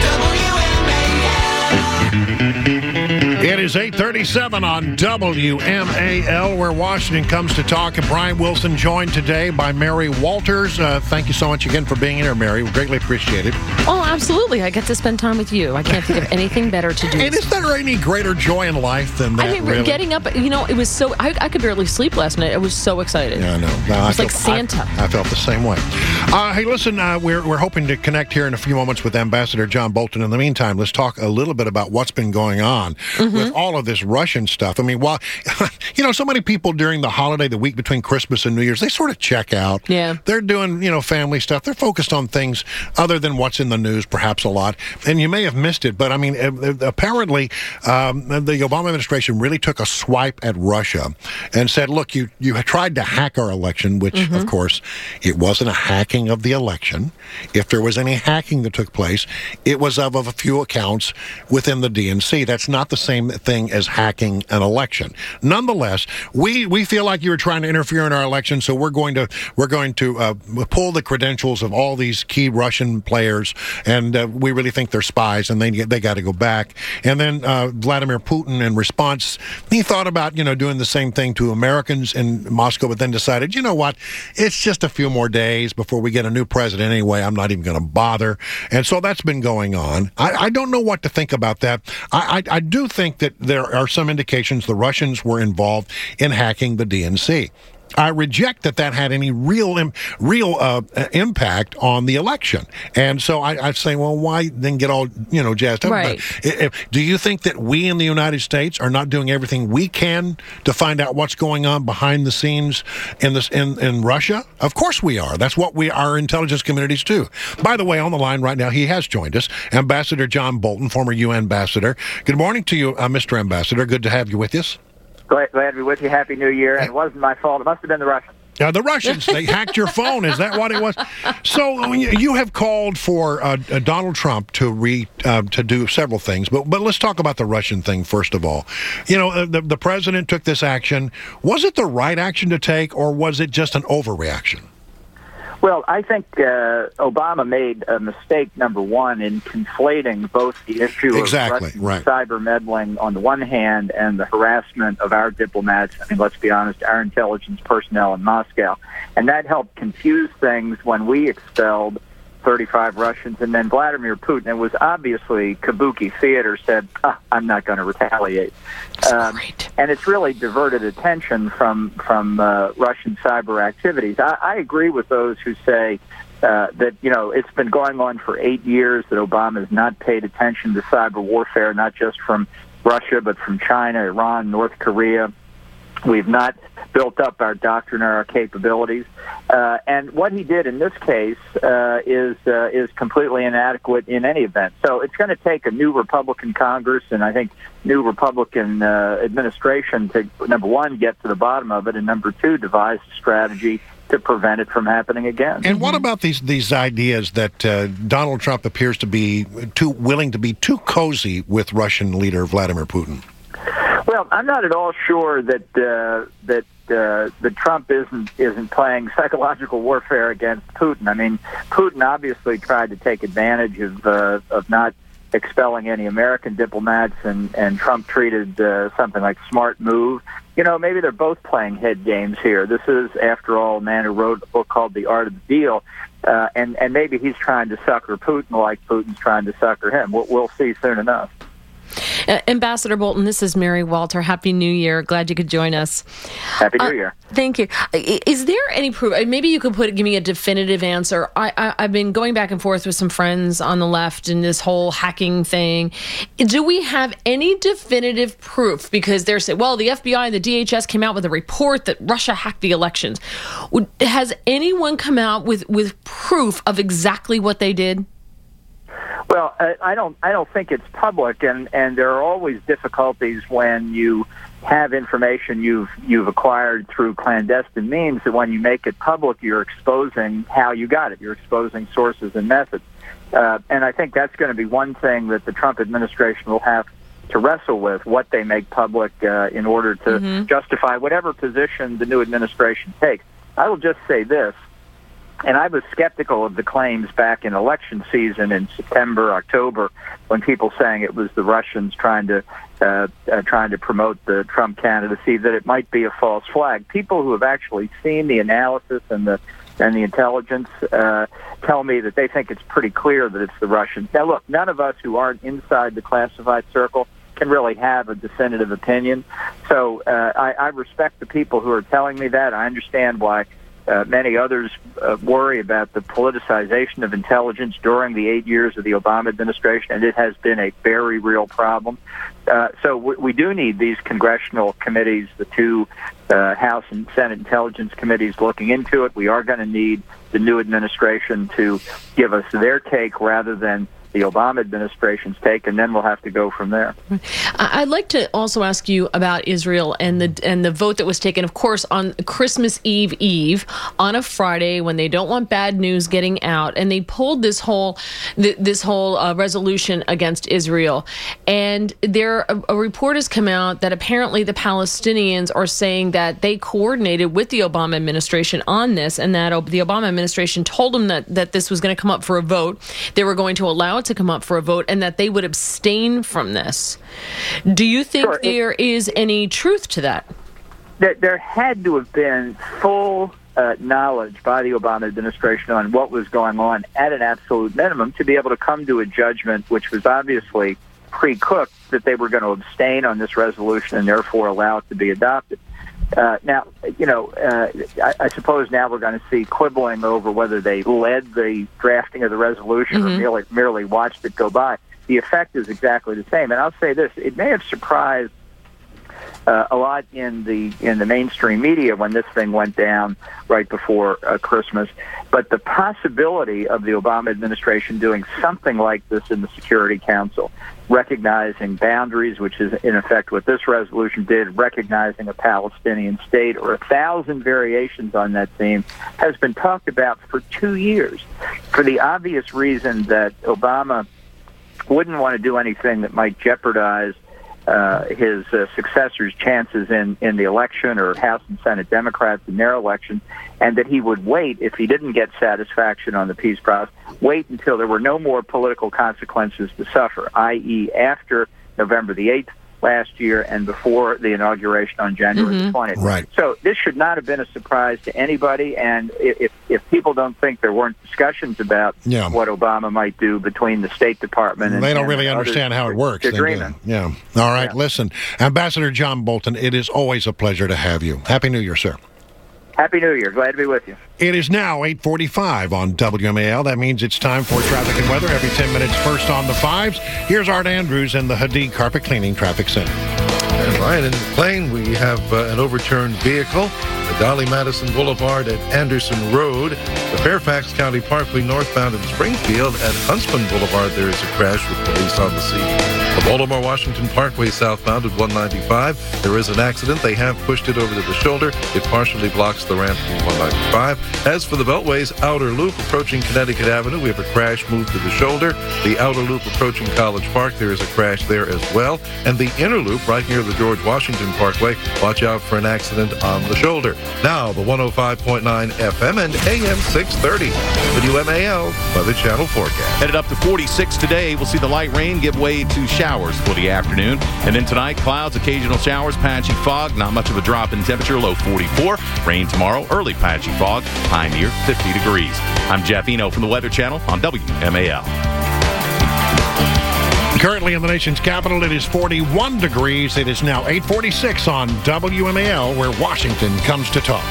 It is eight thirty-seven on W M A L, where Washington comes to talk. And Brian Wilson joined today by Mary Walters. Uh, thank you so much again for being here, Mary. We greatly appreciate it.
Oh, absolutely. I get to spend time with you. I can't think of anything better to do.
And is there any greater joy in life than that?
I mean,
really?
Getting up, you know, it was so, I, I could barely sleep last night. I was so excited.
Yeah, I know. No,
it
I
was
felt,
like Santa.
I, I felt the same way. Uh, hey, listen, uh, we're, we're hoping to connect here in a few moments with Ambassador John Bolton. In the meantime, let's talk a little bit about what's been going on mm-hmm. with all of this Russian stuff. I mean, while, you know, so many people during the holiday, the week between Christmas and New Year's, they sort of check out.
Yeah.
They're doing, you know, family stuff. They're focused on things other than what's in the news, perhaps a lot. And you may have missed it, but I mean, apparently um, the Obama administration really took a swipe at Russia and said, look, you, you tried to hack our election, which, mm-hmm. of course, it wasn't a hacking of the election. If there was any hacking that took place, it was of, of a few accounts within the D N C. That's not the same thing as hacking an election. Nonetheless, we, we feel like you were trying to interfere in our election, so we're going to we're going to uh, pull the credentials of all these key Russian players, and uh, we really think they're spies, and they they got to go back. And then uh, Vladimir Putin, in response, he thought about you know doing the same thing to Americans in Moscow, but then decided, you know what, it's just a few more days before we get a new president anyway. I'm not even going to bother. And so that's been going on. I, I don't know what to think about that. I, I, I do think that there are some indications the Russians were involved in hacking the D N C. I reject that that had any real im- real uh, impact on the election. And so I, I say, well, why then get all, you know, jazzed up?
Right.
But if, do you think that we in the United States are not doing everything we can to find out what's going on behind the scenes in this in, in Russia? Of course we are. That's what we our intelligence communities do. By the way, on the line right now, he has joined us, Ambassador John Bolton, former U N ambassador. Good morning to you, uh, Mister Ambassador. Good to have you with us.
Glad, glad to be with you. Happy New Year. And it wasn't my fault. It must have been the Russians.
Uh, the Russians, they hacked your phone. Is that what it was? So you have called for uh, Donald Trump to re uh, to do several things, but but let's talk about the Russian thing first of all. You know, uh, the the president took this action. Was it the right action to take, or was it just an overreaction?
Well, I think uh, Obama made a mistake, number one, in conflating both the issue
exactly,
of Russian
right.
cyber meddling on the one hand and the harassment of our diplomats, I mean, let's be honest, our intelligence personnel in Moscow. And that helped confuse things when we expelled thirty-five Russians, and then Vladimir Putin, it was obviously kabuki theater, said, ah, I'm not going to retaliate. Um, and it's really diverted attention from from uh, Russian cyber activities. I, I agree with those who say uh, that, you know, it's been going on for eight years, that Obama has not paid attention to cyber warfare, not just from Russia, but from China, Iran, North Korea. We've not built up our doctrine or our capabilities. Uh, and what he did in this case uh, is uh, is completely inadequate in any event. So it's going to take a new Republican Congress and I think new Republican uh, administration to, number one, get to the bottom of it, and number two, devise a strategy to prevent it from happening again.
And what about these these ideas that uh, Donald Trump appears to be too willing to be too cozy with Russian leader Vladimir Putin?
Well, I'm not at all sure that uh, that uh, that Trump isn't isn't playing psychological warfare against Putin. I mean, Putin obviously tried to take advantage of uh, of not expelling any American diplomats, and and Trump treated uh, something like smart move. You know, maybe they're both playing head games here. This is, after all, a man who wrote a book called The Art of the Deal, uh, and and maybe he's trying to sucker Putin like Putin's trying to sucker him. We'll, we'll see soon enough.
Uh, Ambassador Bolton, this is Mary Walter. Happy New Year. Glad you could join us.
Happy New
uh,
Year.
Thank you. Is there any proof? Maybe you could put give me a definitive answer. I, I, I've been going back and forth with some friends on the left in this whole hacking thing. Do we have any definitive proof? Because they're saying, well, the F B I and the D H S came out with a report that Russia hacked the elections. Has anyone come out with, with proof of exactly what they did?
Well, I don't. I don't think it's public, and, and there are always difficulties when you have information you've you've acquired through clandestine means. That when you make it public, you're exposing how you got it. You're exposing sources and methods, uh, and I think that's going to be one thing that the Trump administration will have to wrestle with: what they make public uh, in order to mm-hmm. justify whatever position the new administration takes. I will just say this. And I was skeptical of the claims back in election season in September, October, when people saying it was the Russians trying to uh, uh, trying to promote the Trump candidacy, that it might be a false flag. People who have actually seen the analysis and the and the intelligence uh, tell me that they think it's pretty clear that it's the Russians. Now, look, none of us who aren't inside the classified circle can really have a definitive opinion. So uh, I, I respect the people who are telling me that. I understand why Uh, many others uh, worry about the politicization of intelligence during the eight years of the Obama administration, and it has been a very real problem. Uh, so we, we do need these congressional committees, the two uh, House and Senate Intelligence Committees looking into it. We are going to need the new administration to give us their take rather than the Obama administration's take, and then we'll have to go from there.
I'd like to also ask you about Israel and the and the vote that was taken, of course, on Christmas Eve Eve on a Friday when they don't want bad news getting out, and they pulled this whole this whole uh, resolution against Israel. And there a, a report has come out that apparently the Palestinians are saying that they coordinated with the Obama administration on this, and that the Obama administration told them that that this was going to come up for a vote. They were going to allow it to come up for a vote, and that they would abstain from this. Do you think
Sure.
there
it,
is any truth to that?
There, there had to have been full uh, knowledge by the Obama administration on what was going on at an absolute minimum to be able to come to a judgment which was obviously pre-cooked that they were going to abstain on this resolution and therefore allow it to be adopted. Uh, now, you know, uh, I, I suppose now we're going to see quibbling over whether they led the drafting of the resolution
Mm-hmm.
or merely, merely watched it go by. The effect is exactly the same. And I'll say this, it may have surprised uh, a lot in the in the mainstream media when this thing went down right before uh, Christmas. But the possibility of the Obama administration doing something like this in the Security Council, recognizing boundaries, which is in effect what this resolution did, recognizing a Palestinian state, or a thousand variations on that theme, has been talked about for two years for the obvious reason that Obama wouldn't want to do anything that might jeopardize uh, his uh, successor's chances in, in the election, or House and Senate Democrats in their election, and that he would wait, if he didn't get satisfaction on the peace process, wait until there were no more political consequences to suffer, that is after November the eighth last year and before the inauguration on January
Mhm.
the twentieth.
Right.
So this should not have been a surprise to anybody, and if, if people don't think there weren't discussions about
Yeah.
what Obama might do between the State Department and
They don't
and
really
others,
understand how it works. They do.
Agreement.
Yeah. All right. Listen, Ambassador John Bolton, it is always a pleasure to have you. Happy New Year, sir.
Happy New Year. Glad to be with you.
It is now eight forty-five on W M A L. That means it's time for traffic and weather. Every ten minutes, first on the fives. Here's Art Andrews in the Hadid Carpet Cleaning Traffic Center.
And Ryan, in McLean, we have uh, an overturned vehicle at Dolly Madison Boulevard at Anderson Road. The Fairfax County Parkway northbound in Springfield at Huntsman Boulevard, there is a crash with police on the scene. The Baltimore Washington Parkway southbound at one ninety-five, there is an accident. They have pushed it over to the shoulder. It partially blocks the ramp to one ninety-five. As for the Beltway's outer loop approaching Connecticut Avenue, we have a crash moved to the shoulder. The outer loop approaching College Park, there is a crash there as well. And the inner loop right near the George Washington Parkway, watch out for an accident on the shoulder. Now, the one oh five point nine F M and A M six thirty. W M A L Weather Channel forecast.
Headed up to forty-six today. We'll see the light rain give way to showers for the afternoon. And then tonight, clouds, occasional showers, patchy fog. Not much of a drop in temperature, low forty-four. Rain tomorrow, early patchy fog, high near fifty degrees. I'm Jeff Eno from the Weather Channel on W M A L.
Currently in the nation's capital, it is forty-one degrees. It is now eight forty-six on W M A L, where Washington comes to talk.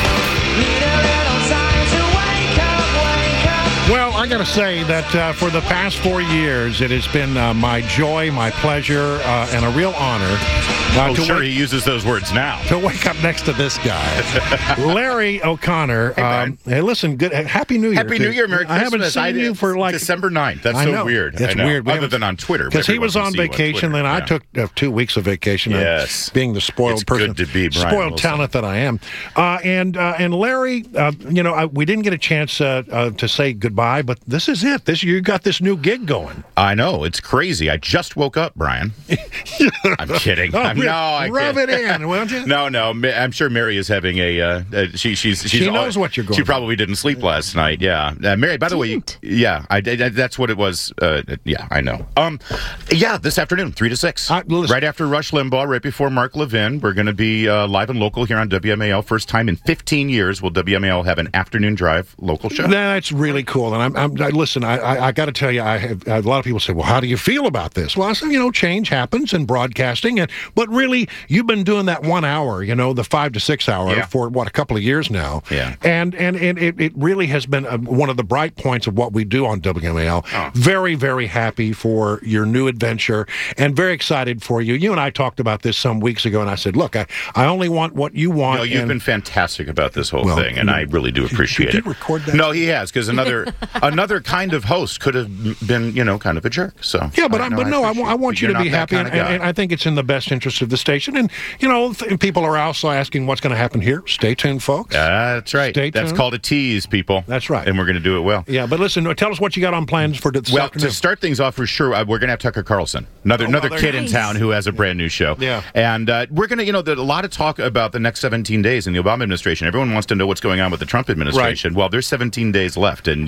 Well, I got to say that uh, for the past four years, it has been uh, my joy, my pleasure, uh, and a real honor. Uh,
oh,
to
sure,
wake,
he uses those words now.
To wake up next to this guy, Larry O'Connor. Hey, um, hey, listen, good. Happy New Year.
Happy New Year, Merry
I haven't
Christmas.
seen
I,
you for like
December ninth. That's
I
so
know.
weird.
It's
I know.
weird. We
Other than on Twitter.
Because he
Everyone
was
can
on
see you
vacation,
Twitter.
and I
Yeah.
took uh, two weeks of vacation. uh,
Yes.
being the spoiled
It's
person,
good to be Brian
spoiled
Wilson.
talent that I am. Uh, and uh, and Larry, uh, you know, I, we didn't get a chance uh, uh, to say goodbye, but this is it. This you got this new gig going.
I know. It's crazy. I just woke up, Brian. I'm kidding.
Oh,
I'm, no, I
rub
can't.
it in, won't you?
No, no. Ma- I'm sure Mary is having a. Uh, uh, she she's, she's
She knows what you're going
She
through.
probably didn't sleep last night. Yeah, uh, Mary. By the way, you, yeah, I, I that's what it was. Uh, yeah, I know. Um, yeah, this afternoon, three to six, right after Rush Limbaugh, right before Mark Levin, we're going to be uh, live and local here on W M A L. First time in fifteen years, will W M A L have an afternoon drive local show?
That's really cool. And I'm, I'm I, listen. I, I, I got to tell you, I have a lot of people say, "Well, how do you feel about this?" Well, I said, you know, change happens in broadcasting, and but really, you've been doing that one hour, you know, the five to six hour
Yeah.
for what a couple of years now.
Yeah.
And and and it, it really has been a, one of the bright points of what we do on W M A L.
Oh.
Very very happy for your new adventure, and very excited for you. You and I talked about this some weeks ago, and I said, look, I I only want what you want.
No, you've
and-
been fantastic about this whole
Well,
thing, and I really do appreciate
did
it.
you record that?
No, he has, because another another kind of host could have been, you know, kind of a jerk. So
Yeah, but I,
know,
but no, I,
appreciate
wa- I
it.
want
But
you
you're
to be
not that
happy, and,
kind of
and,
guy.
and I think it's in the best interest of the station. And you know, th- people are also asking what's going to happen here. Stay tuned, folks.
That's right.
Stay
That's
tuned.
called a tease, people.
That's right.
And we're going to do it well.
Yeah, but listen, tell us what you got on plans for this
Well,
afternoon.
to start things off for sure, uh, we're going to have Tucker Carlson, another
Oh,
another
well,
kid
there-
in town who has a brand new show.
Yeah.
And uh, we're going to, you know, there's a lot of talk about the next seventeen days in the Obama administration. Everyone wants to know what's going on with the Trump administration. Well, there's seventeen days left, and you know how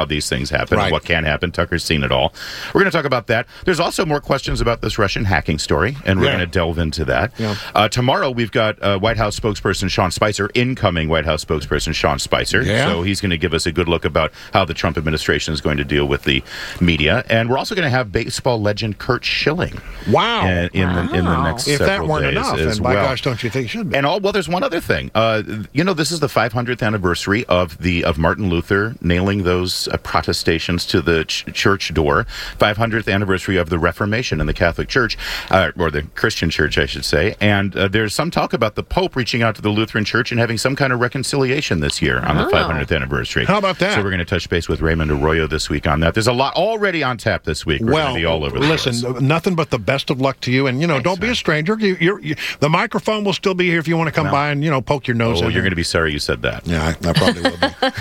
these things happen,
Right.
and what can happen. Tucker's seen it all. We're going to talk about that. There's also more questions about this Russian hacking story, and we're
Yeah.
going to delve into that.
Yeah.
Uh, tomorrow, we've got uh, White House spokesperson Sean Spicer, incoming White House spokesperson Sean Spicer.
Yeah.
So he's going to give us a good look about how the Trump administration is going to deal with the media. And we're also going to have baseball legend Curt Schilling.
Wow.
In, in, the, in the next
If that
several
weren't
days
enough,
as
then by
well.
gosh, don't you think it should be?
And all well, there's one other thing. Uh, you know, this is the five hundredth anniversary of the of Martin Luther nailing those uh, protestations to the ch- church door. five hundredth anniversary of the Reformation in the Catholic Church, uh, or the Christian Church, I should say. And uh, there's some talk about the Pope reaching out to the Lutheran Church and having some kind of reconciliation this year on
Oh.
the five hundredth anniversary.
How about that?
So we're going to touch base with Raymond Arroyo this week on that. There's a lot already on tap this week. We're
well,
going to be all over the
listen,
place.
nothing but the best of luck to you. And, you know,
Thanks,
don't be
man.
a stranger. You, you're, you, the microphone will still be here if you want to come
Well,
by and, you know, poke your nose
Oh,
in.
you're going to be sorry you said that.
Yeah, I, I probably will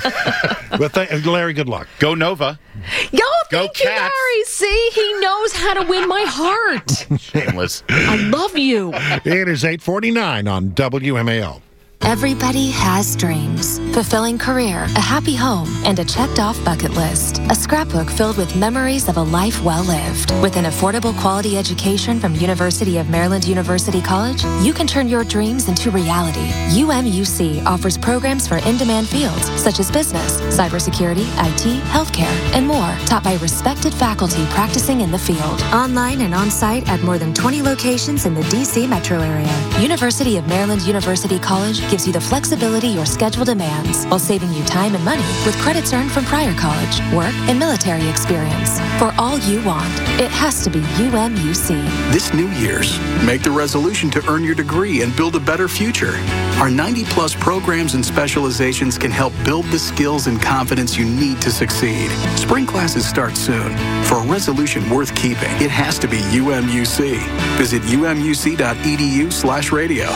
be. But th- Larry, good luck.
Go Nova.
Yo,
Go
thank you,
Cats.
Larry. See, he knows how to win my heart.
Shameless.
I love you.
It is eight forty-nine on W M A L.
Everybody has dreams. Fulfilling career, a happy home, and a checked-off bucket list. A scrapbook filled with memories of a life well lived. With an affordable quality education from University of Maryland University College, you can turn your dreams into reality. U M U C offers programs for in-demand fields such as business, cybersecurity, I T, healthcare, and more, taught by respected faculty practicing in the field. Online and on-site at more than twenty locations in the D C metro area. University of Maryland University College gives you the flexibility your schedule demands while saving you time and money with credits earned from prior college, work, and military experience. For all you want, it has to be U M U C.
This New Year's, make the resolution to earn your degree and build a better future. Our ninety plus programs and specializations can help build the skills and confidence you need to succeed. Spring classes start soon. For a resolution worth keeping, it has to be U M U C. Visit umuc.edu slash radio.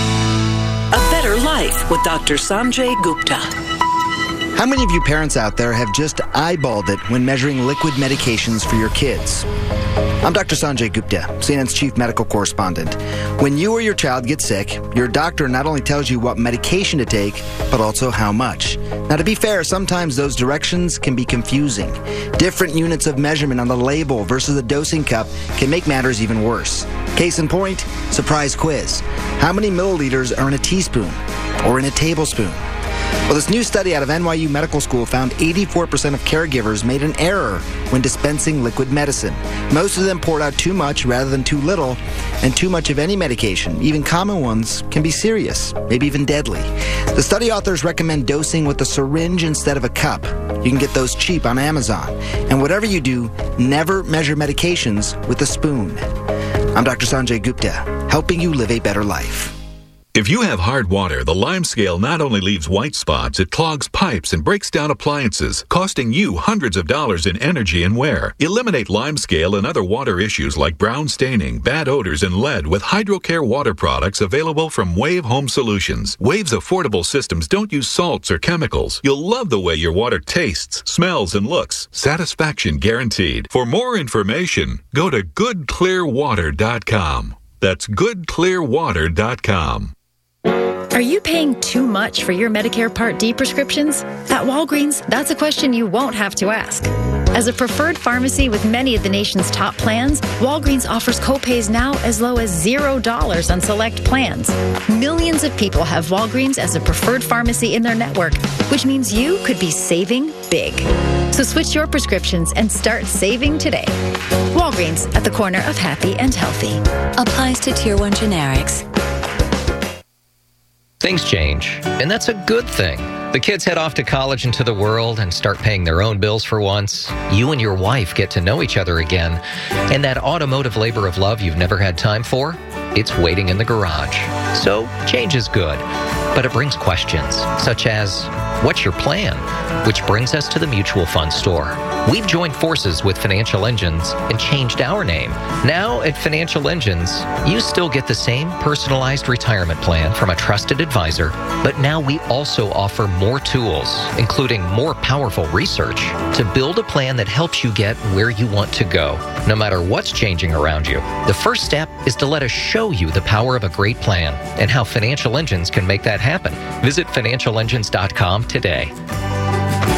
A Better Life with Doctor Sanjay Gupta.
How many of you parents out there have just eyeballed it when measuring liquid medications for your kids? I'm Doctor Sanjay Gupta, C N N's chief medical correspondent. When you or your child get sick, your doctor not only tells you what medication to take, but also how much. Now, to be fair, sometimes those directions can be confusing. Different units of measurement on the label versus the dosing cup can make matters even worse. Case in point, surprise quiz. How many milliliters are in a teaspoon or in a tablespoon? Well, this new study out of N Y U Medical School found eighty-four percent of caregivers made an error when dispensing liquid medicine. Most of them poured out too much rather than too little, and too much of any medication, even common ones, can be serious, maybe even deadly. The study authors recommend dosing with a syringe instead of a cup. You can get those cheap on Amazon. And whatever you do, never measure medications with a spoon. I'm Doctor Sanjay Gupta, helping you live a better life.
If you have hard water, the LimeScale not only leaves white spots, it clogs pipes and breaks down appliances, costing you hundreds of dollars in energy and wear. Eliminate LimeScale and other water issues like brown staining, bad odors, and lead with HydroCare water products available from Wave Home Solutions. Wave's affordable systems don't use salts or chemicals. You'll love the way your water tastes, smells, and looks. Satisfaction guaranteed. For more information, go to good clear water dot com. That's good clear water dot com.
Are you paying too much for your Medicare Part D prescriptions? At Walgreens, that's a question you won't have to ask. As a preferred pharmacy with many of the nation's top plans, Walgreens offers copays now as low as zero dollars on select plans. Millions of people have Walgreens as a preferred pharmacy in their network, which means you could be saving big. So switch your prescriptions and start saving today. Walgreens, at the corner of happy and healthy.
Applies to Tier one generics.
Things change, and that's a good thing. The kids head off to college and to the world and start paying their own bills for once. You and your wife get to know each other again. And that automotive labor of love you've never had time for, it's waiting in the garage. So change is good, but it brings questions, such as, what's your plan? Which brings us to the Mutual Fund Store. We've joined forces with Financial Engines and changed our name. Now at Financial Engines, you still get the same personalized retirement plan from a trusted advisor, but now we also offer more tools, including more powerful research, to build a plan that helps you get where you want to go, no matter what's changing around you. The first step is to let us show you the power of a great plan and how Financial Engines can make that happen. Visit financial engines dot com today.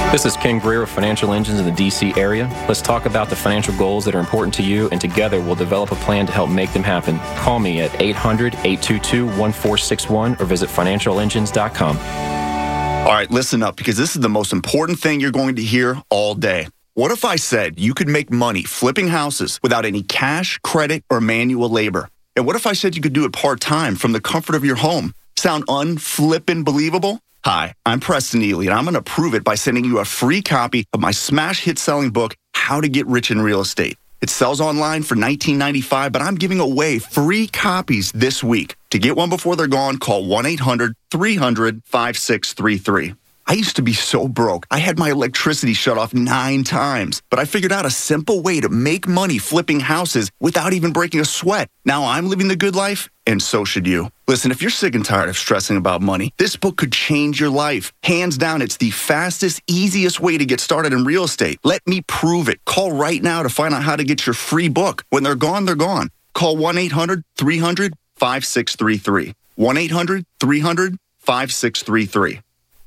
This is Ken Greer of Financial Engines in the D C area. Let's talk about the financial goals that are important to you, and together we'll develop a plan to help make them happen. Call me at eight hundred, eight two two, one four six one or visit financial engines dot com.
All right, listen up, because this is the most important thing you're going to hear all day. What if I said you could make money flipping houses without any cash, credit, or manual labor? And what if I said you could do it part-time from the comfort of your home? Sound unflippin' believable? Hi, I'm Preston Ely, and I'm going to prove it by sending you a free copy of my smash hit selling book, How to Get Rich in Real Estate. It sells online for nineteen ninety-five dollars, but I'm giving away free copies this week. To get one before they're gone, call one eight hundred, three hundred, five six three three. I used to be so broke. I had my electricity shut off nine times, but I figured out a simple way to make money flipping houses without even breaking a sweat. Now I'm living the good life, and so should you. Listen, if you're sick and tired of stressing about money, this book could change your life. Hands down, it's the fastest, easiest way to get started in real estate. Let me prove it. Call right now to find out how to get your free book. When they're gone, they're gone. Call one eight hundred, three hundred, five six three three. one eight hundred, three hundred, five six three three.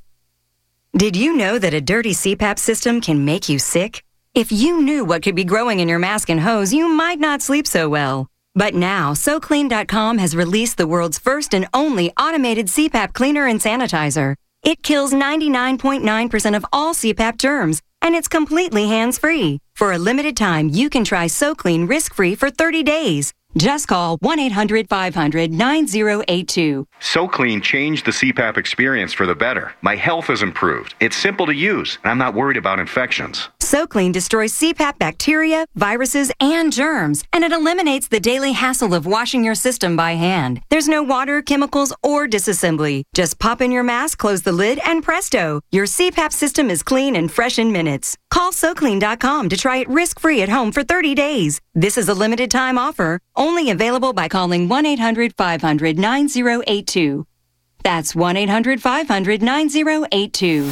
Did you know that a dirty C PAP system can make you sick? If you knew what could be growing in your mask and hose, you might not sleep so well. But now, So Clean dot com has released the world's first and only automated C PAP cleaner and sanitizer. It kills ninety-nine point nine percent of all C PAP germs, and it's completely hands-free. For a limited time, you can try SoClean risk-free for thirty days. Just call one eight hundred, five hundred, nine zero eight two.
SoClean changed the C PAP experience for the better. My health has improved. It's simple to use, and I'm not worried about infections.
SoClean destroys C PAP bacteria, viruses, and germs, and it eliminates the daily hassle of washing your system by hand. There's no water, chemicals, or disassembly. Just pop in your mask, close the lid, and presto, your C PAP system is clean and fresh in minutes. Call So Clean dot com to try it risk-free at home for thirty days. This is a limited time offer, only available by calling one eight hundred, five hundred, nine zero eight two. That's one eight hundred, five hundred, nine zero eight two.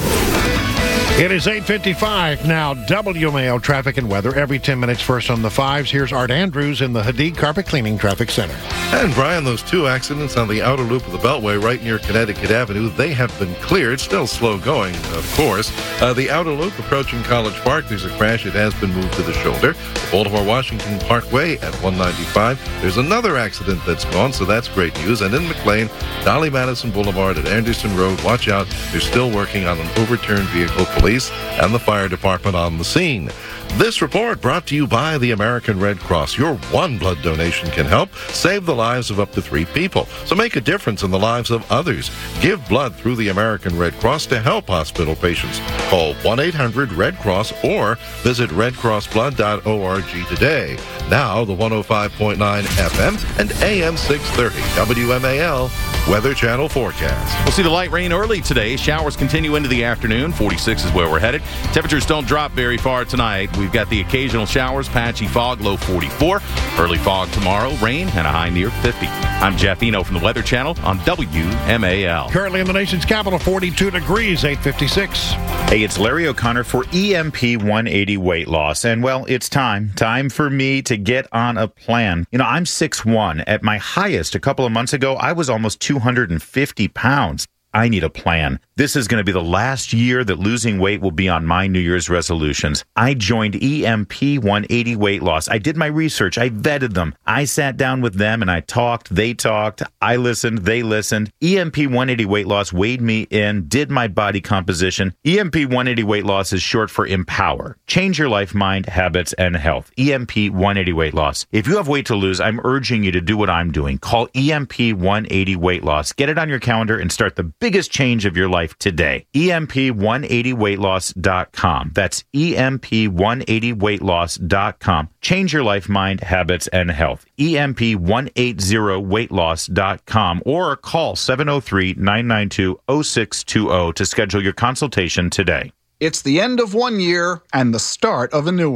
It is eight fifty-five now. W M A L traffic and weather every ten minutes. First on the fives. Here's Art Andrews in the Hadid Carpet Cleaning Traffic Center.
And Brian, those two accidents on the outer loop of the Beltway right near Connecticut Avenue, they have been cleared. Still slow going, of course. Uh, the outer loop approaching College Park, there's a crash. It has been moved to the shoulder. The Baltimore-Washington Parkway at one ninety-five. There's another accident that's gone, so that's great news. And in McLean, Dolly Madison Boulevard at Anderson Road, watch out. They're still working on an overturned vehicle. Police and the fire department on the scene. This report brought to you by the American Red Cross. Your one blood donation can help save the lives of up to three people. So make a difference in the lives of others. Give blood through the American Red Cross to help hospital patients. Call one eight hundred red cross or visit red cross blood dot org today. Now the one oh five point nine F M and A M six thirty W M A L Weather Channel forecast.
We'll see the light rain early today. Showers continue into the afternoon. forty-six is where we're headed. Temperatures don't drop very far tonight. We've got the occasional showers, patchy fog, low forty-four. Early fog tomorrow, rain, and a high near fifty. I'm Jeff Eno from the Weather Channel on W M A L.
Currently in the nation's capital, forty-two degrees, eight fifty-six.
Hey, it's Larry O'Connor for E M P one eighty Weight Loss. And, well, it's time. Time for me to get on a plan. You know, I'm six one. At my highest a couple of months ago, I was almost two hundred fifty pounds. I need a plan. This is going to be the last year that losing weight will be on my New Year's resolutions. I joined E M P one eighty Weight Loss. I did my research. I vetted them. I sat down with them and I talked. They talked. I listened. They listened. E M P one eighty Weight Loss weighed me in, did my body composition. E M P one eighty Weight Loss is short for Empower. Change your life, mind, habits, and health. E M P one eighty Weight Loss. If you have weight to lose, I'm urging you to do what I'm doing. Call E M P one eighty Weight Loss. Get it on your calendar and start the biggest change of your life today. E M P one eighty weight loss dot com. That's E M P one eighty weight loss dot com. Change your life, mind, habits, and health. E M P one eighty weight loss dot com or call seven oh three, nine nine two, oh six two oh to schedule your consultation today.
It's the end of one year and the start of a new one.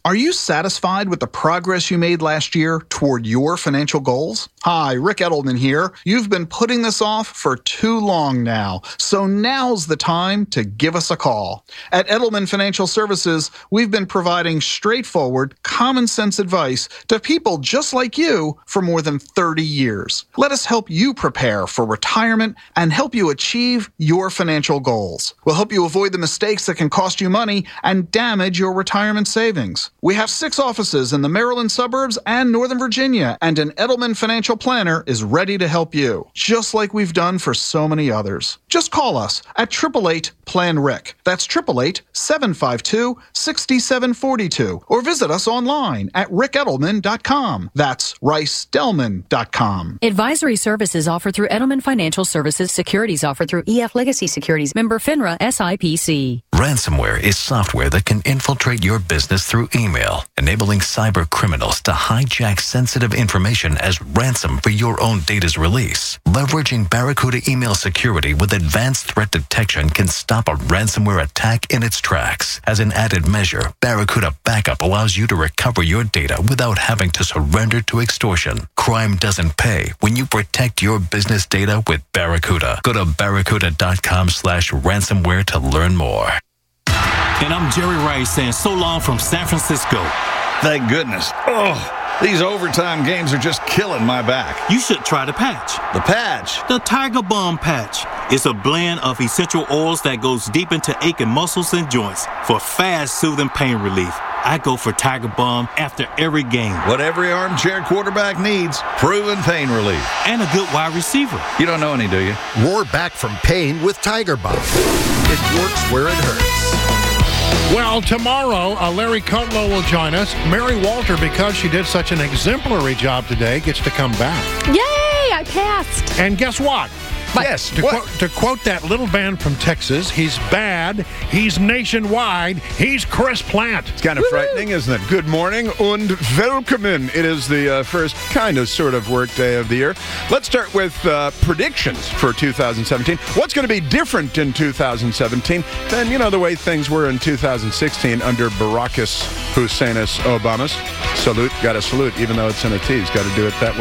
Are you satisfied with the progress you made last year toward your financial goals? Hi, Rick Edelman here. You've been putting this off for too long now, so now's the time to give us a call. At Edelman Financial Services, we've been providing straightforward, common sense advice to people just like you for more than thirty years. Let us help you prepare for retirement and help you achieve your financial goals. We'll help you avoid the mistakes that can cost you money and damage your retirement savings. We have six offices in the Maryland suburbs and Northern Virginia, and an Edelman financial planner is ready to help you, just like we've done for so many others. Just call us at eight eight eight, P L A N, R I C. That's eight eight eight, seven five two, six seven four two. Or visit us online at rick edelman dot com. That's rice delman dot com.
Advisory services offered through Edelman Financial Services. Securities offered through E F Legacy Securities. Member FINRA S I P C.
Ransomware is software that can infiltrate your business through email, enabling cyber criminals to hijack sensitive information as ransom for your own data's release. Leveraging Barracuda email security with advanced threat detection can stop a ransomware attack in its tracks. As an added measure, Barracuda Backup allows you to recover your data without having to surrender to extortion. Crime doesn't pay when you protect your business data with Barracuda. Go to barracuda.com slash ransomware to learn more.
And I'm Jerry Rice saying so long from San Francisco.
Thank goodness. Oh, these overtime games are just killing my back.
You should try the patch.
The patch?
The Tiger Balm patch. It's a blend of essential oils that goes deep into aching muscles and joints for fast, soothing pain relief. I go for Tiger Balm after every game.
What every armchair quarterback needs. Proven pain relief.
And a good wide receiver.
You don't know any, do you?
Roar back from pain with Tiger Balm. It works where it hurts.
Well, tomorrow, uh, Larry Kudlow will join us. Mary Walter, because she did such an exemplary job today, gets to come back.
Yay! I passed.
And guess what?
But yes.
To,
what?
Quote, to quote that little band from Texas, he's bad, he's nationwide, he's Chris Plant.
It's kind of Woo-hoo. frightening, isn't it? Good morning und willkommen. It is the uh, first kind of sort of work day of the year. Let's start with uh, predictions for two thousand seventeen. What's going to be different in two thousand seventeen than, you know, the way things were in two thousand sixteen under Baracus Husseinis Obamas? Salute, got to salute, even though it's in a T. He's got to do it that way.